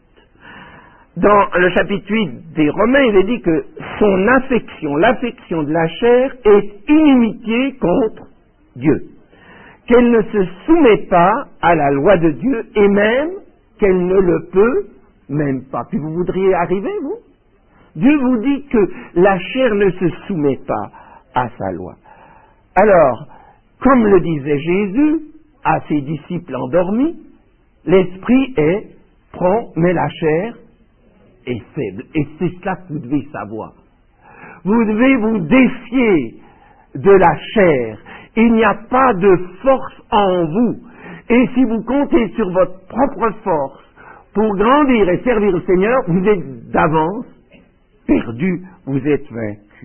Dans le chapitre huit des Romains, il est dit que son affection, l'affection de la chair, est inimitié contre Dieu. Qu'elle ne se soumet pas à la loi de Dieu et même qu'elle ne le peut même pas. Puis vous voudriez arriver, vous? Dieu vous dit que la chair ne se soumet pas à sa loi. Alors, comme le disait Jésus à ses disciples endormis, l'esprit est prompt, mais la chair est faible. Et c'est cela que vous devez savoir. Vous devez vous défier de la chair. Il n'y a pas de force en vous. Et si vous comptez sur votre propre force pour grandir et servir le Seigneur, vous êtes d'avance perdu, vous êtes vaincu.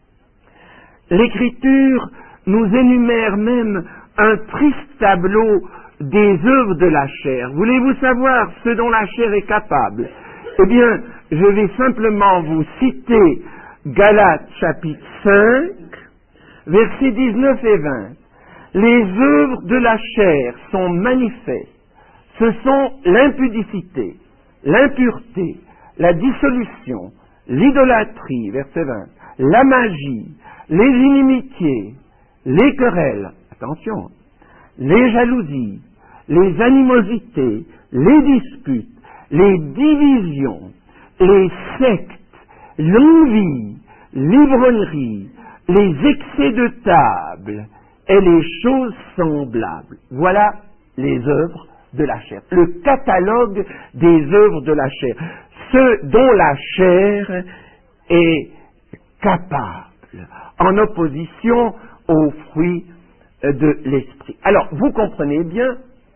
L'Écriture nous énumère même un triste tableau des œuvres de la chair. Voulez-vous savoir ce dont la chair est capable? Eh bien, je vais simplement vous citer Galates chapitre cinq, versets dix-neuf et vingt. Les œuvres de la chair sont manifestes. Ce sont l'impudicité, l'impureté, la dissolution, l'idolâtrie, verset vingt, la magie, les inimitiés, les querelles, attention, les jalousies, les animosités, les disputes, les divisions, les sectes, l'envie, l'ivrognerie, les excès de table et les choses semblables. Voilà les œuvres de la chair, le catalogue des œuvres de la chair, ceux dont la chair est capable, en opposition aux fruits de l'esprit. Alors, vous comprenez bien,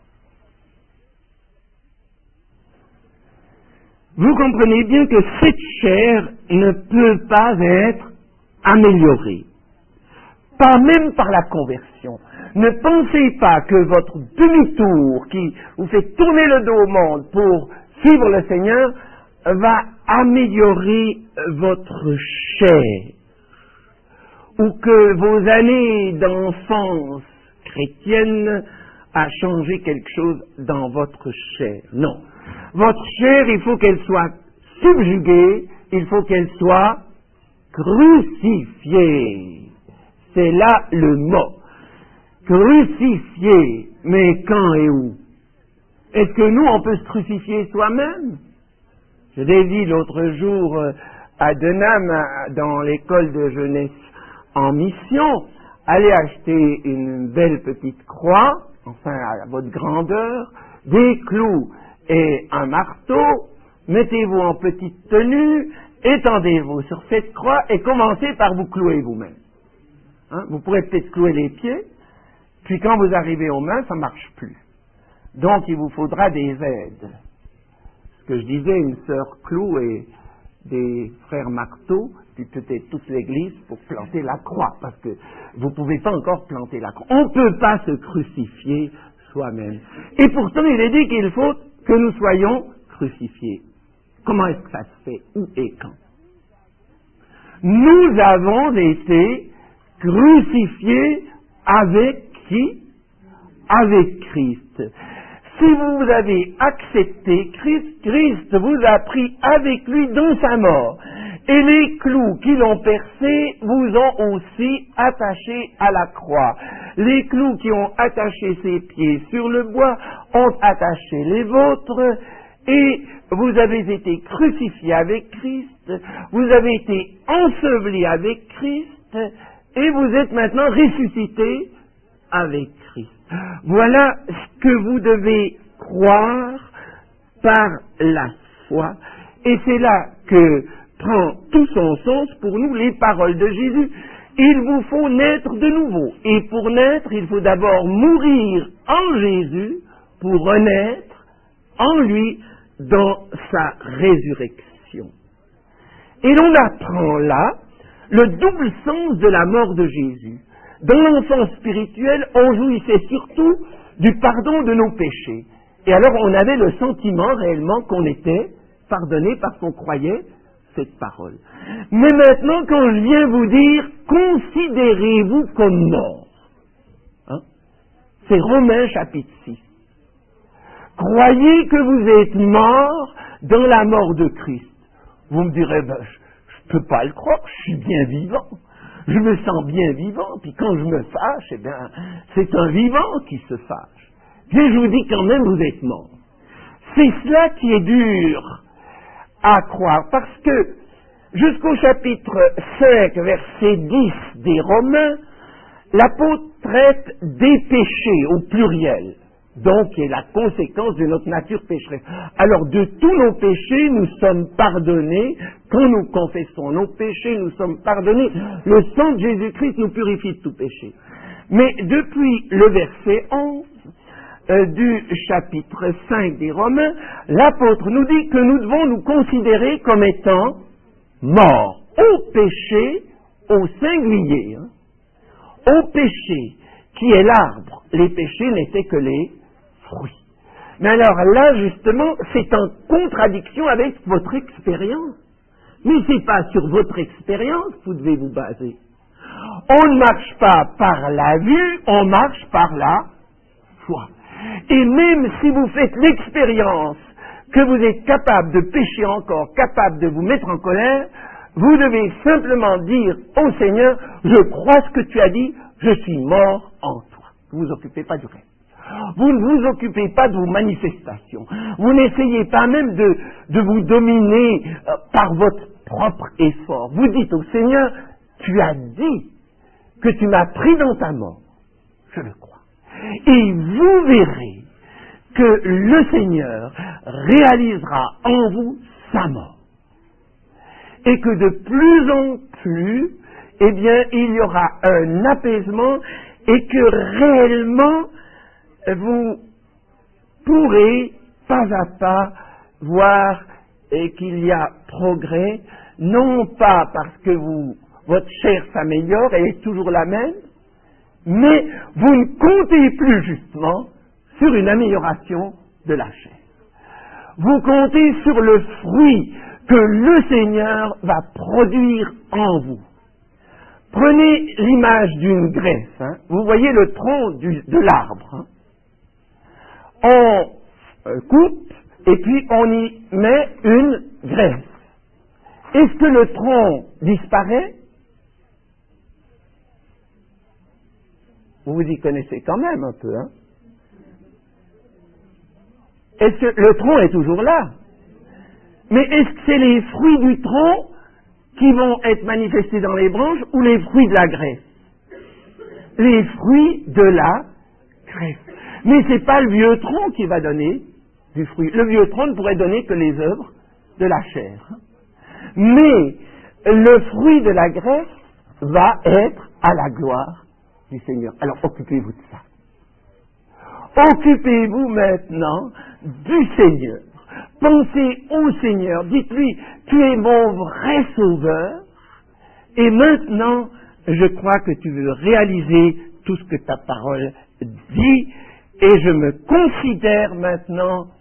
vous comprenez bien que cette chair ne peut pas être améliorée, pas même par la conversion. Ne pensez pas que votre demi-tour qui vous fait tourner le dos au monde pour suivre le Seigneur va améliorer votre chair, ou que vos années d'enfance chrétienne a changé quelque chose dans votre chair. Non. Votre chair, il faut qu'elle soit subjuguée, il faut qu'elle soit crucifiée. C'est là le mot. Crucifiée. Mais quand et où? Est-ce que nous, on peut se crucifier soi-même? Je l'ai dit l'autre jour à Denham, dans l'école de jeunesse en mission, allez acheter une belle petite croix, enfin à votre grandeur, des clous et un marteau, mettez-vous en petite tenue, étendez-vous sur cette croix et commencez par vous clouer vous-même. Hein? Vous pourrez peut-être clouer les pieds, puis quand vous arrivez aux mains, ça ne marche plus. Donc il vous faudra des aides. Ce que je disais, une sœur clou et des frères marteaux, puis peut-être toute l'église pour planter la croix, parce que vous ne pouvez pas encore planter la croix. On ne peut pas se crucifier soi-même. Et pourtant, il est dit qu'il faut que nous soyons crucifiés. Comment est-ce que ça se fait? Où et quand? Nous avons été crucifiés avec qui? Avec Christ. Si vous avez accepté Christ, Christ vous a pris avec lui dans sa mort. Et les clous qui l'ont percé vous ont aussi attaché à la croix. Les clous qui ont attaché ses pieds sur le bois ont attaché les vôtres. Et vous avez été crucifiés avec Christ. Vous avez été ensevelis avec Christ. Et vous êtes maintenant ressuscités avec Christ. Voilà ce que vous devez croire par la foi. Et c'est là que prend tout son sens pour nous les paroles de Jésus. Il vous faut naître de nouveau. Et pour naître, il faut d'abord mourir en Jésus pour renaître en lui dans sa résurrection. Et l'on apprend là le double sens de la mort de Jésus. Dans l'enfance spirituelle, on jouissait surtout du pardon de nos péchés. Et alors on avait le sentiment réellement qu'on était pardonné parce qu'on croyait cette parole. Mais maintenant, quand je viens vous dire, considérez-vous comme mort. Hein? C'est Romains chapitre six. Croyez que vous êtes mort dans la mort de Christ. Vous me direz, ben, je ne peux pas le croire, je suis bien vivant. Je me sens bien vivant, puis quand je me fâche, eh bien, c'est un vivant qui se fâche. Bien, je vous dis quand même, vous êtes mort. C'est cela qui est dur à croire, parce que jusqu'au chapitre cinq, verset dix des Romains, l'apôtre traite des péchés au pluriel, donc qui est la conséquence de notre nature pécheresse. Alors de tous nos péchés, nous sommes pardonnés. Quand nous confessons nos péchés, nous sommes pardonnés. Le sang de Jésus-Christ nous purifie de tout péché. Mais depuis le verset onze euh, du chapitre cinq des Romains, l'apôtre nous dit que nous devons nous considérer comme étant morts au péché, au singulier, hein, au péché qui est l'arbre. Les péchés n'étaient que les fruits. Mais alors là, justement, c'est en contradiction avec votre expérience. Mais ce n'est pas sur votre expérience que vous devez vous baser. On ne marche pas par la vue, on marche par la foi. Et même si vous faites l'expérience que vous êtes capable de pécher encore, capable de vous mettre en colère, vous devez simplement dire au Seigneur, je crois ce que tu as dit, je suis mort en toi. Vous ne vous occupez pas du reste. Vous ne vous occupez pas de vos manifestations. Vous n'essayez pas même de, de vous dominer euh, par votre propre effort. Vous dites au Seigneur, tu as dit que tu m'as pris dans ta mort. Je le crois. Et vous verrez que le Seigneur réalisera en vous sa mort. Et que de plus en plus, eh bien, il y aura un apaisement et que réellement, vous pourrez pas à pas voir et qu'il y a progrès, non pas parce que vous, votre chair s'améliore, elle est toujours la même, mais vous ne comptez plus justement sur une amélioration de la chair. Vous comptez sur le fruit que le Seigneur va produire en vous. Prenez l'image d'une graisse. Hein. Vous voyez le tronc du, de l'arbre. Hein. On euh, coupe et puis on y met une graisse. Est-ce que le tronc disparaît? Vous vous y connaissez quand même un peu. Hein. Est-ce que le tronc est toujours là? Mais est-ce que c'est les fruits du tronc qui vont être manifestés dans les branches ou les fruits de la graisse? Les fruits de la graisse. Mais ce n'est pas le vieux tronc qui va donner du fruit. Le vieux tronc ne pourrait donner que les œuvres de la chair. Mais le fruit de la graisse va être à la gloire du Seigneur. Alors occupez-vous de ça. Occupez-vous maintenant du Seigneur. Pensez au Seigneur. Dites-lui, tu es mon vrai sauveur. Et maintenant, je crois que tu veux réaliser tout ce que ta parole dit. Et je me considère maintenant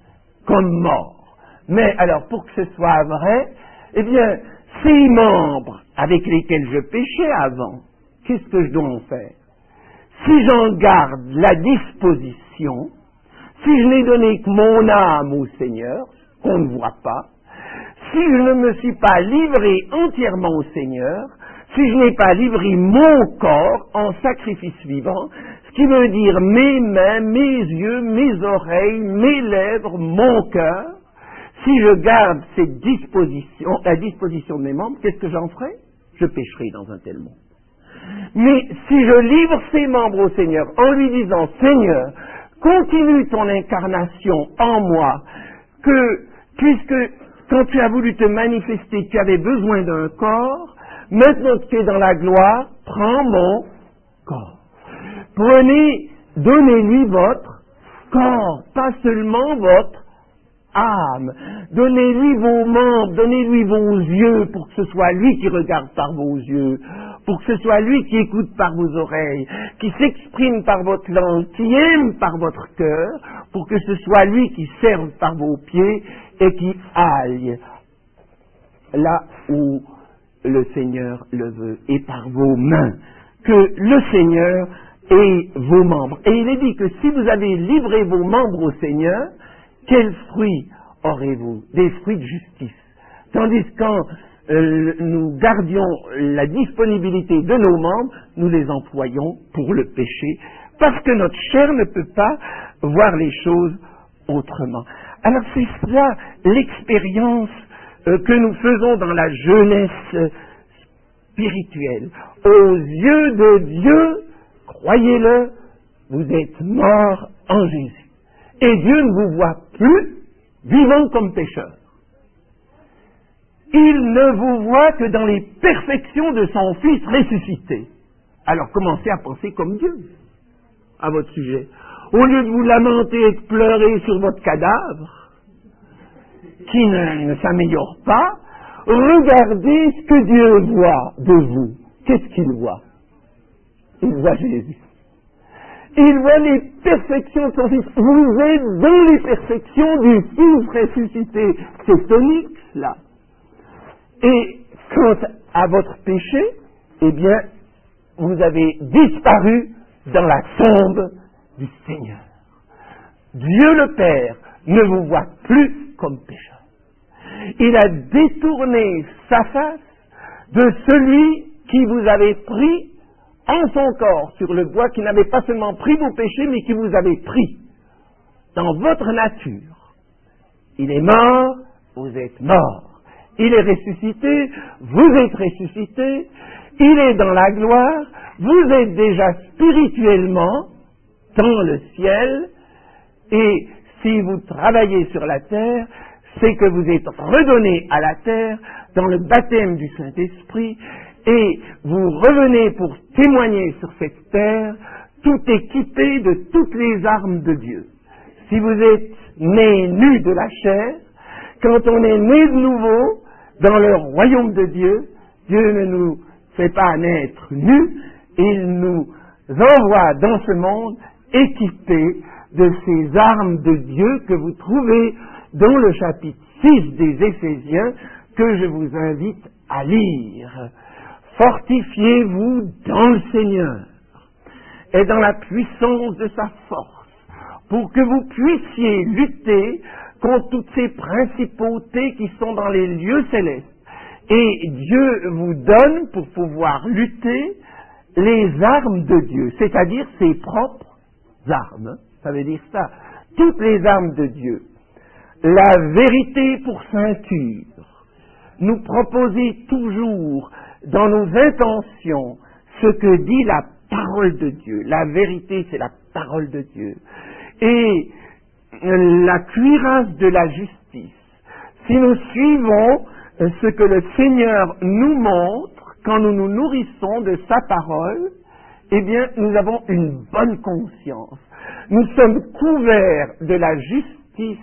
comme mort. Mais alors, pour que ce soit vrai, eh bien, ces membres avec lesquels je péchais avant, qu'est-ce que je dois en faire? Si j'en garde la disposition, si je n'ai donné que mon âme au Seigneur, qu'on ne voit pas, si je ne me suis pas livré entièrement au Seigneur, si je n'ai pas livré mon corps en sacrifice vivant, ce qui veut dire mes mains, mes yeux, mes oreilles, mes lèvres, mon cœur, si je garde cette disposition, la disposition de mes membres, qu'est-ce que j'en ferai? Je pécherai dans un tel monde. Mais si je livre ces membres au Seigneur en lui disant, Seigneur, continue ton incarnation en moi, que, puisque quand tu as voulu te manifester, tu avais besoin d'un corps, maintenant que tu es dans la gloire, prends mon corps. Prenez, donnez-lui votre corps, pas seulement votre âme. Donnez-lui vos membres, donnez-lui vos yeux pour que ce soit lui qui regarde par vos yeux, pour que ce soit lui qui écoute par vos oreilles, qui s'exprime par votre langue, qui aime par votre cœur, pour que ce soit lui qui serve par vos pieds et qui aille là où le Seigneur le veut, et par vos mains, que le Seigneur ait vos membres. Et il est dit que si vous avez livré vos membres au Seigneur, quels fruits aurez-vous? Des fruits de justice. Tandis que quand euh, nous gardions la disponibilité de nos membres, nous les employons pour le péché, parce que notre chair ne peut pas voir les choses autrement. Alors c'est cela l'expérience euh, que nous faisons dans la jeunesse euh, spirituelle. Aux yeux de Dieu, croyez-le, vous êtes morts en Jésus. Et Dieu ne vous voit plus vivant comme pécheur. Il ne vous voit que dans les perfections de son Fils ressuscité. Alors commencez à penser comme Dieu à votre sujet. Au lieu de vous lamenter et de pleurer sur votre cadavre, qui ne, ne s'améliore pas, regardez ce que Dieu voit de vous. Qu'est-ce qu'il voit? Il voit Jésus. Il voit les perfections de son Fils. Vous êtes dans les perfections du Fils ressuscité. C'est tonique, cela. Et quant à votre péché, eh bien, vous avez disparu dans la tombe du Seigneur. Dieu le Père ne vous voit plus comme pécheur. Il a détourné sa face de celui qui vous avait pris en son corps sur le bois, qui n'avait pas seulement pris vos péchés, mais qui vous avait pris dans votre nature. Il est mort, vous êtes mort. Il est ressuscité, vous êtes ressuscité. Il est dans la gloire, vous êtes déjà spirituellement dans le ciel. Et si vous travaillez sur la terre, c'est que vous êtes redonné à la terre dans le baptême du Saint-Esprit. Et vous revenez pour témoigner sur cette terre, tout équipé de toutes les armes de Dieu. Si vous êtes né nu de la chair, quand on est né de nouveau dans le royaume de Dieu, Dieu ne nous fait pas naître nus, il nous envoie dans ce monde équipés de ces armes de Dieu que vous trouvez dans le chapitre six des Éphésiens, que je vous invite à lire. Fortifiez-vous dans le Seigneur et dans la puissance de sa force, pour que vous puissiez lutter contre toutes ces principautés qui sont dans les lieux célestes. Et Dieu vous donne, pour pouvoir lutter, les armes de Dieu, c'est-à-dire ses propres armes. Ça veut dire ça. Toutes les armes de Dieu. La vérité pour ceinture. Nous proposer toujours dans nos intentions ce que dit la parole de Dieu. La vérité, c'est la parole de Dieu. Et la cuirasse de la justice. Si nous suivons ce que le Seigneur nous montre quand nous nous nourrissons de sa parole, eh bien, nous avons une bonne conscience. Nous sommes couverts de la justice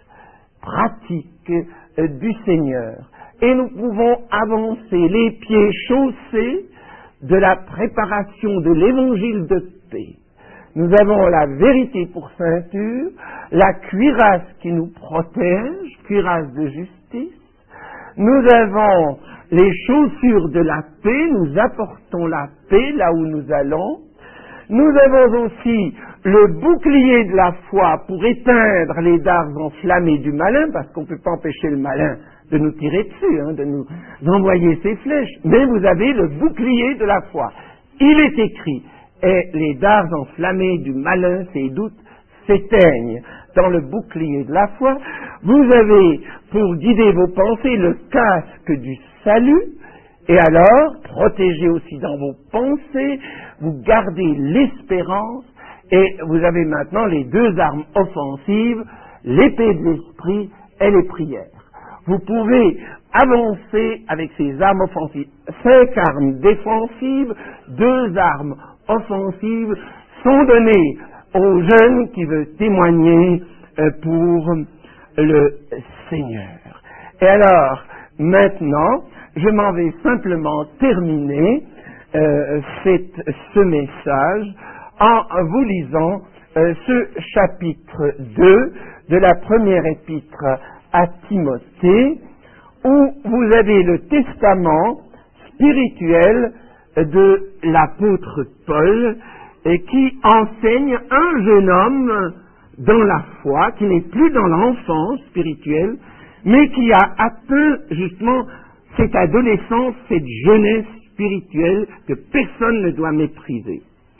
pratique euh, du Seigneur. Et nous pouvons avancer les pieds chaussés de la préparation de l'évangile de paix. Nous avons la vérité pour ceinture, la cuirasse qui nous protège, cuirasse de justice. Nous avons les chaussures de la paix, nous apportons la paix là où nous allons. Nous avons aussi le bouclier de la foi pour éteindre les dards enflammés du malin, parce qu'on ne peut pas empêcher le malin de nous tirer dessus, hein, de nous envoyer ses flèches. Mais vous avez le bouclier de la foi. Il est écrit, et les dards enflammés du malin, ses doutes, s'éteignent dans le bouclier de la foi. Vous avez, pour guider vos pensées, le casque du salut, et alors, protégez aussi dans vos pensées, vous gardez l'espérance, et vous avez maintenant les deux armes offensives, l'épée de l'esprit et les prières. Vous pouvez avancer avec ces armes offensives. Cinq armes défensives, deux armes offensives sont données aux jeunes qui veulent témoigner euh, pour le Seigneur. Et alors, maintenant, je m'en vais simplement terminer euh, cette, ce message en vous lisant euh, ce chapitre deux de la première épître à Timothée, où vous avez le testament spirituel de l'apôtre Paul, et qui enseigne un jeune homme dans la foi, qui n'est plus dans l'enfance spirituelle, mais qui a atteint justement cette adolescence, cette jeunesse spirituelle que personne ne doit mépriser.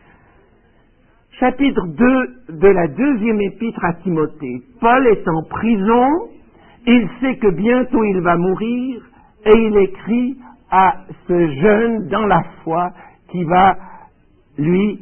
Chapitre deux de la deuxième épître à Timothée. Paul est en prison, il sait que bientôt il va mourir, et il écrit à ce jeune dans la foi qui va, lui,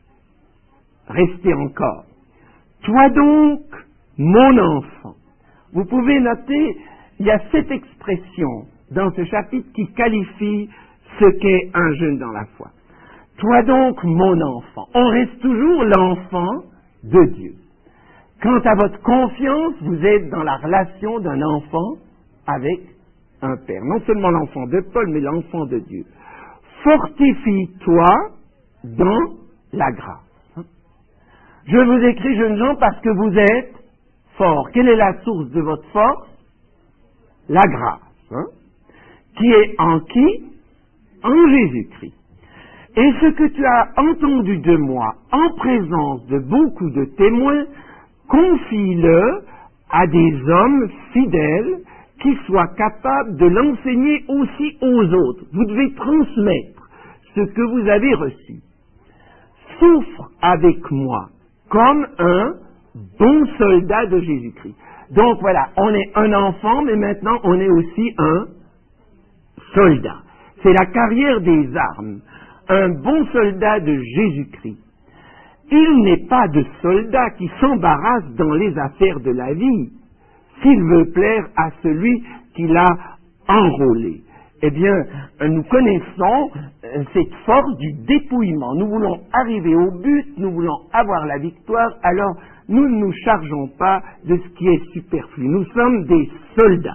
rester encore. Toi donc, mon enfant. Vous pouvez noter, il y a cette expression dans ce chapitre qui qualifie ce qu'est un jeune dans la foi. Toi donc, mon enfant. On reste toujours l'enfant de Dieu. Quant à votre confiance, vous êtes dans la relation d'un enfant avec un père. Non seulement l'enfant de Paul, mais l'enfant de Dieu. Fortifie-toi dans la grâce. Je vous écris, jeunes gens, parce que vous êtes forts. Quelle est la source de votre force? La grâce. Hein? Qui est en qui? En Jésus-Christ. Et ce que tu as entendu de moi en présence de beaucoup de témoins, confie-le à des hommes fidèles qui soient capables de l'enseigner aussi aux autres. Vous devez transmettre ce que vous avez reçu. Souffre avec moi comme un bon soldat de Jésus-Christ. Donc voilà, on est un enfant, mais maintenant on est aussi un soldat. C'est la carrière des armes. Un bon soldat de Jésus-Christ. Il n'est pas de soldat qui s'embarrasse dans les affaires de la vie, s'il veut plaire à celui qui l'a enrôlé. Eh bien, nous connaissons cette force du dépouillement. Nous voulons arriver au but, nous voulons avoir la victoire, alors nous ne nous chargeons pas de ce qui est superflu. Nous sommes des soldats.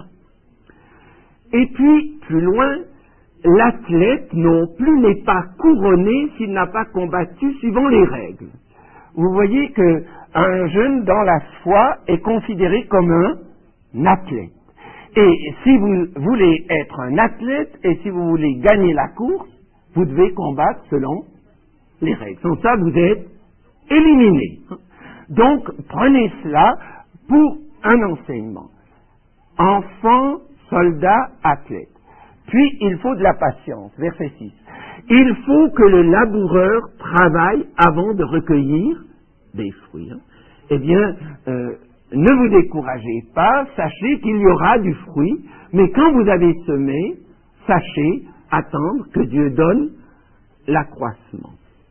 Et puis, plus loin, l'athlète non plus n'est pas couronné s'il n'a pas combattu suivant les règles. Vous voyez qu'un jeune dans la foi est considéré comme un athlète. Et si vous voulez être un athlète et si vous voulez gagner la course, vous devez combattre selon les règles. Sans ça, vous êtes éliminé. Donc, prenez cela pour un enseignement. Enfant, soldat, athlète. Puis, il faut de la patience. Verset six. Il faut que le laboureur travaille avant de recueillir des fruits. Hein. Eh bien, euh, ne vous découragez pas, sachez qu'il y aura du fruit, mais quand vous avez semé, sachez attendre que Dieu donne l'accroissement.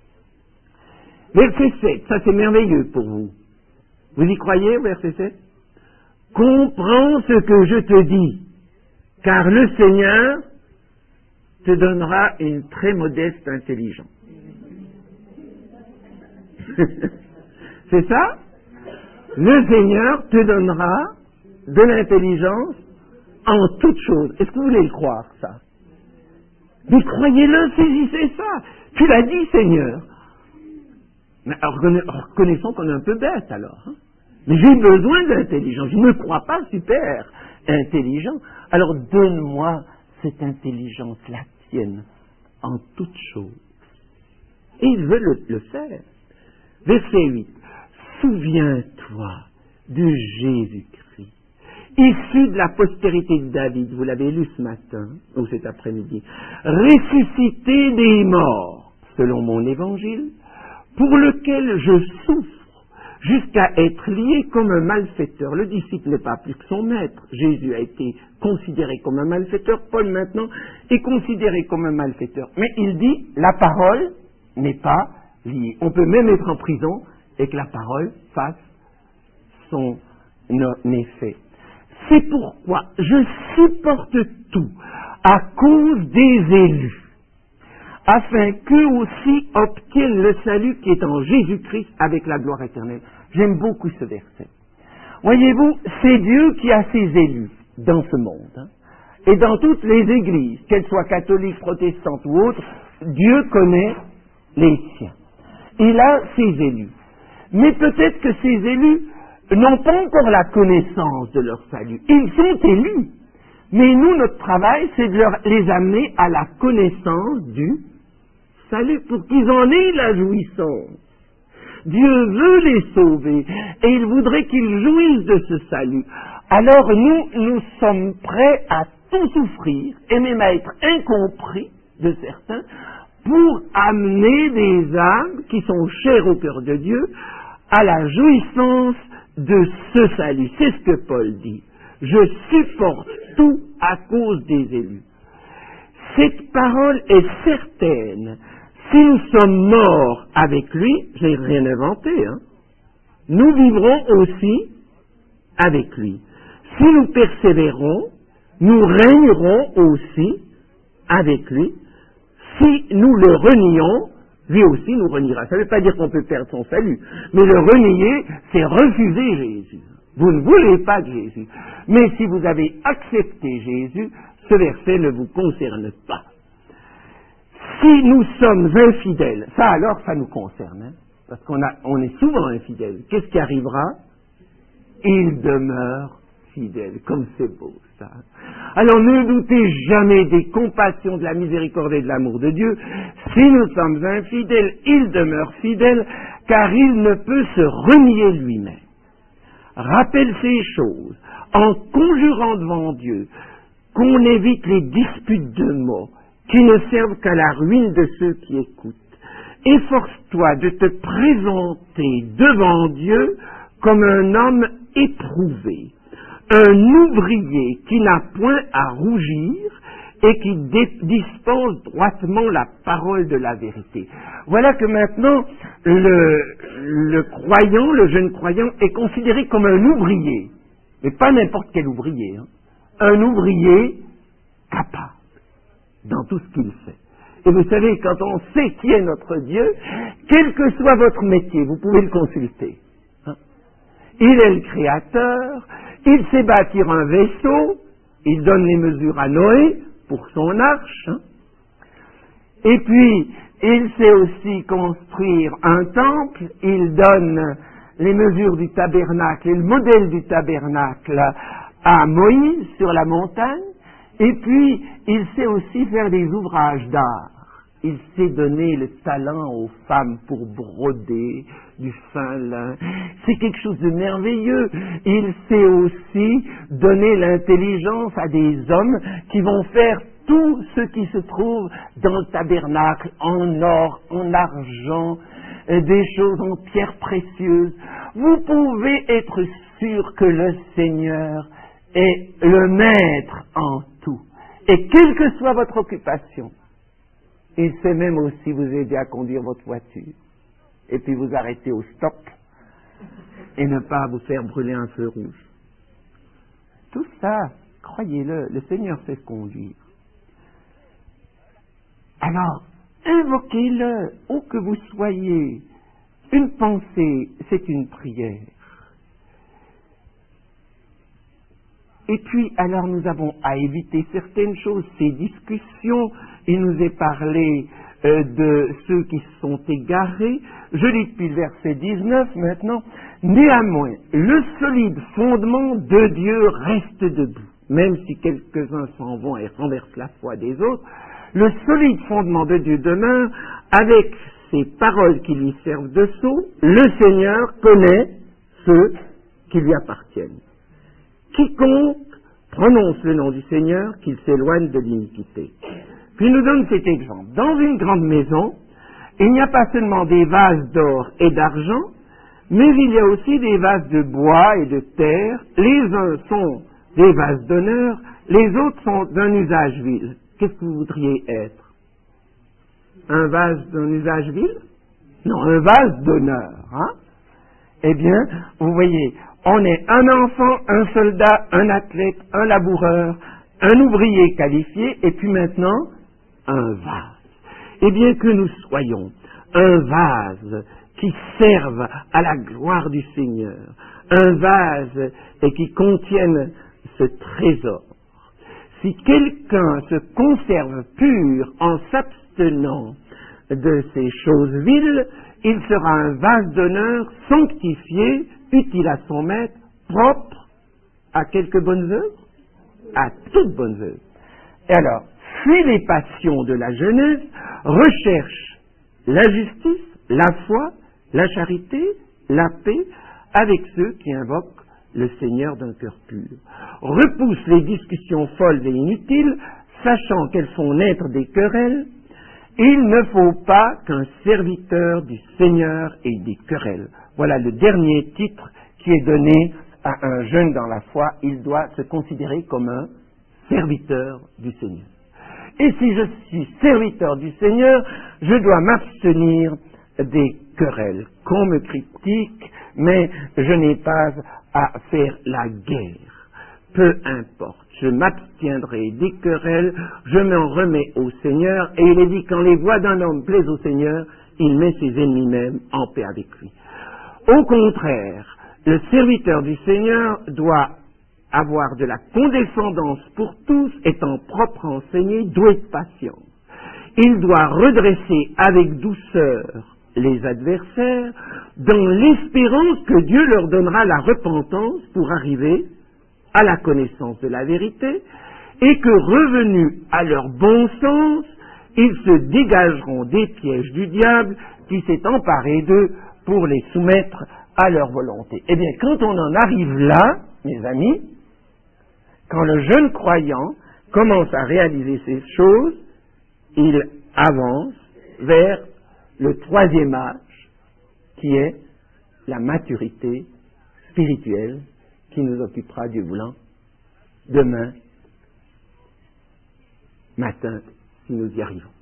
Verset sept, ça c'est merveilleux pour vous. Vous y croyez, verset sept? Comprends ce que je te dis, car le Seigneur te donnera une très modeste intelligence. C'est ça? Le Seigneur te donnera de l'intelligence en toutes choses. Est-ce que vous voulez le croire, ça? Mais croyez-le, saisissez ça. Tu l'as dit, Seigneur. Mais reconnaissons qu'on est un peu bête alors. Hein? Mais j'ai besoin d'intelligence. Je ne me crois pas super intelligent. Alors donne-moi cette intelligence, la tienne, en toutes choses. Et il veut le, le faire. Verset huit. Souviens-toi de Jésus-Christ, issu de la postérité de David, vous l'avez lu ce matin, ou cet après-midi, ressuscité des morts, selon mon évangile, pour lequel je souffre, jusqu'à être lié comme un malfaiteur. Le disciple n'est pas plus que son maître. Jésus a été considéré comme un malfaiteur. Paul, maintenant, est considéré comme un malfaiteur. Mais il dit, la parole n'est pas liée. On peut même être en prison et que la parole fasse son effet. C'est pourquoi je supporte tout à cause des élus, afin qu'eux aussi obtiennent le salut qui est en Jésus-Christ avec la gloire éternelle. J'aime beaucoup ce verset. Voyez-vous, c'est Dieu qui a ses élus dans ce monde. Hein, et dans toutes les églises, qu'elles soient catholiques, protestantes ou autres, Dieu connaît les siens. Il a ses élus. Mais peut-être que ces élus n'ont pas encore la connaissance de leur salut. Ils sont élus. Mais nous, notre travail, c'est de leur, les amener à la connaissance du salut, pour qu'ils en aient la jouissance. Dieu veut les sauver, et il voudrait qu'ils jouissent de ce salut. Alors nous, nous sommes prêts à tout souffrir, et même à être incompris de certains, pour amener des âmes qui sont chères au cœur de Dieu à la jouissance de ce salut. C'est ce que Paul dit. Je supporte tout à cause des élus. Cette parole est certaine. Si nous sommes morts avec lui, je n'ai rien inventé, hein, nous vivrons aussi avec lui. Si nous persévérons, nous régnerons aussi avec lui. Si nous le renions, lui aussi nous reniera. Ça ne veut pas dire qu'on peut perdre son salut, mais le renier, c'est refuser Jésus. Vous ne voulez pas de Jésus. Mais si vous avez accepté Jésus, ce verset ne vous concerne pas. Si nous sommes infidèles, ça alors, ça nous concerne, hein, parce qu'on a, on est souvent infidèles. Qu'est-ce qui arrivera? Il demeure fidèle. Comme c'est beau, ça. Alors ne doutez jamais des compassions, de la miséricorde et de l'amour de Dieu. Si nous sommes infidèles, il demeure fidèle, car il ne peut se renier lui-même. Rappelle ces choses, en conjurant devant Dieu, qu'on évite les disputes de mots, qui ne servent qu'à la ruine de ceux qui écoutent. Efforce-toi de te présenter devant Dieu comme un homme éprouvé, un ouvrier qui n'a point à rougir et qui dispense droitement la parole de la vérité. Voilà que maintenant, le, le croyant, le jeune croyant, est considéré comme un ouvrier, mais pas n'importe quel ouvrier, hein. Un ouvrier capable dans tout ce qu'il fait. Et vous savez, quand on sait qui est notre Dieu, quel que soit votre métier, vous pouvez le consulter. Hein? Il est le Créateur, il sait bâtir un vaisseau, il donne les mesures à Noé pour son arche, hein? Et puis, il sait aussi construire un temple, il donne les mesures du tabernacle et le modèle du tabernacle à Moïse sur la montagne, et puis il sait aussi faire des ouvrages d'art. Il sait donner le talent aux femmes pour broder du fin lin. C'est quelque chose de merveilleux. Il sait aussi donner l'intelligence à des hommes qui vont faire tout ce qui se trouve dans le tabernacle, en or, en argent, des choses en pierres précieuses. Vous pouvez être sûr que le Seigneur est le maître en tout. Et quelle que soit votre occupation, il sait même aussi vous aider à conduire votre voiture. Et puis vous arrêter au stop et ne pas vous faire brûler un feu rouge. Tout ça, croyez-le, le Seigneur sait conduire. Alors, invoquez-le, où que vous soyez. Une pensée, c'est une prière. Et puis, alors nous avons à éviter certaines choses, ces discussions. Il nous est parlé euh, de ceux qui se sont égarés. Je lis depuis le verset dix-neuf maintenant. Néanmoins, le solide fondement de Dieu reste debout, même si quelques-uns s'en vont et renversent la foi des autres. Le solide fondement de Dieu demeure avec ces paroles qui lui servent de sceau. Le Seigneur connaît ceux qui lui appartiennent. Quiconque prononce le nom du Seigneur, qu'il s'éloigne de l'iniquité. Puis il nous donne cet exemple. Dans une grande maison, il n'y a pas seulement des vases d'or et d'argent, mais il y a aussi des vases de bois et de terre. Les uns sont des vases d'honneur, les autres sont d'un usage vil. Qu'est-ce que vous voudriez être? Un vase d'un usage vil? Non, un vase d'honneur. Hein? Eh bien, vous voyez, on est un enfant, un soldat, un athlète, un laboureur, un ouvrier qualifié, et puis maintenant, un vase. Eh bien, que nous soyons un vase qui serve à la gloire du Seigneur, un vase et qui contienne ce trésor. Si quelqu'un se conserve pur en s'abstenant de ces choses viles, il sera un vase d'honneur sanctifié, utile à son maître, propre à quelques bonnes œuvres, à toutes bonnes œuvres. Et alors, fuis les passions de la jeunesse, recherche la justice, la foi, la charité, la paix, avec ceux qui invoquent le Seigneur d'un cœur pur. Repousse les discussions folles et inutiles, sachant qu'elles font naître des querelles. Il ne faut pas qu'un serviteur du Seigneur ait des querelles. Voilà le dernier titre qui est donné à un jeune dans la foi. Il doit se considérer comme un serviteur du Seigneur. Et si je suis serviteur du Seigneur, je dois m'abstenir des querelles. Qu'on me critique, mais je n'ai pas à faire la guerre. Peu importe, je m'abstiendrai des querelles, je m'en remets au Seigneur, et il est dit, quand les voix d'un homme plaisent au Seigneur, il met ses ennemis même en paix avec lui. Au contraire, le serviteur du Seigneur doit avoir de la condescendance pour tous, étant propre à enseigner, doué de patience. Il doit redresser avec douceur les adversaires, dans l'espérance que Dieu leur donnera la repentance pour arriver à la connaissance de la vérité, et que revenus à leur bon sens, ils se dégageront des pièges du diable qui s'est emparé d'eux pour les soumettre à leur volonté. Eh bien, quand on en arrive là, mes amis, quand le jeune croyant commence à réaliser ces choses, il avance vers le troisième âge, qui est la maturité spirituelle, qui nous occupera, Dieu voulant, demain matin, si nous y arrivons.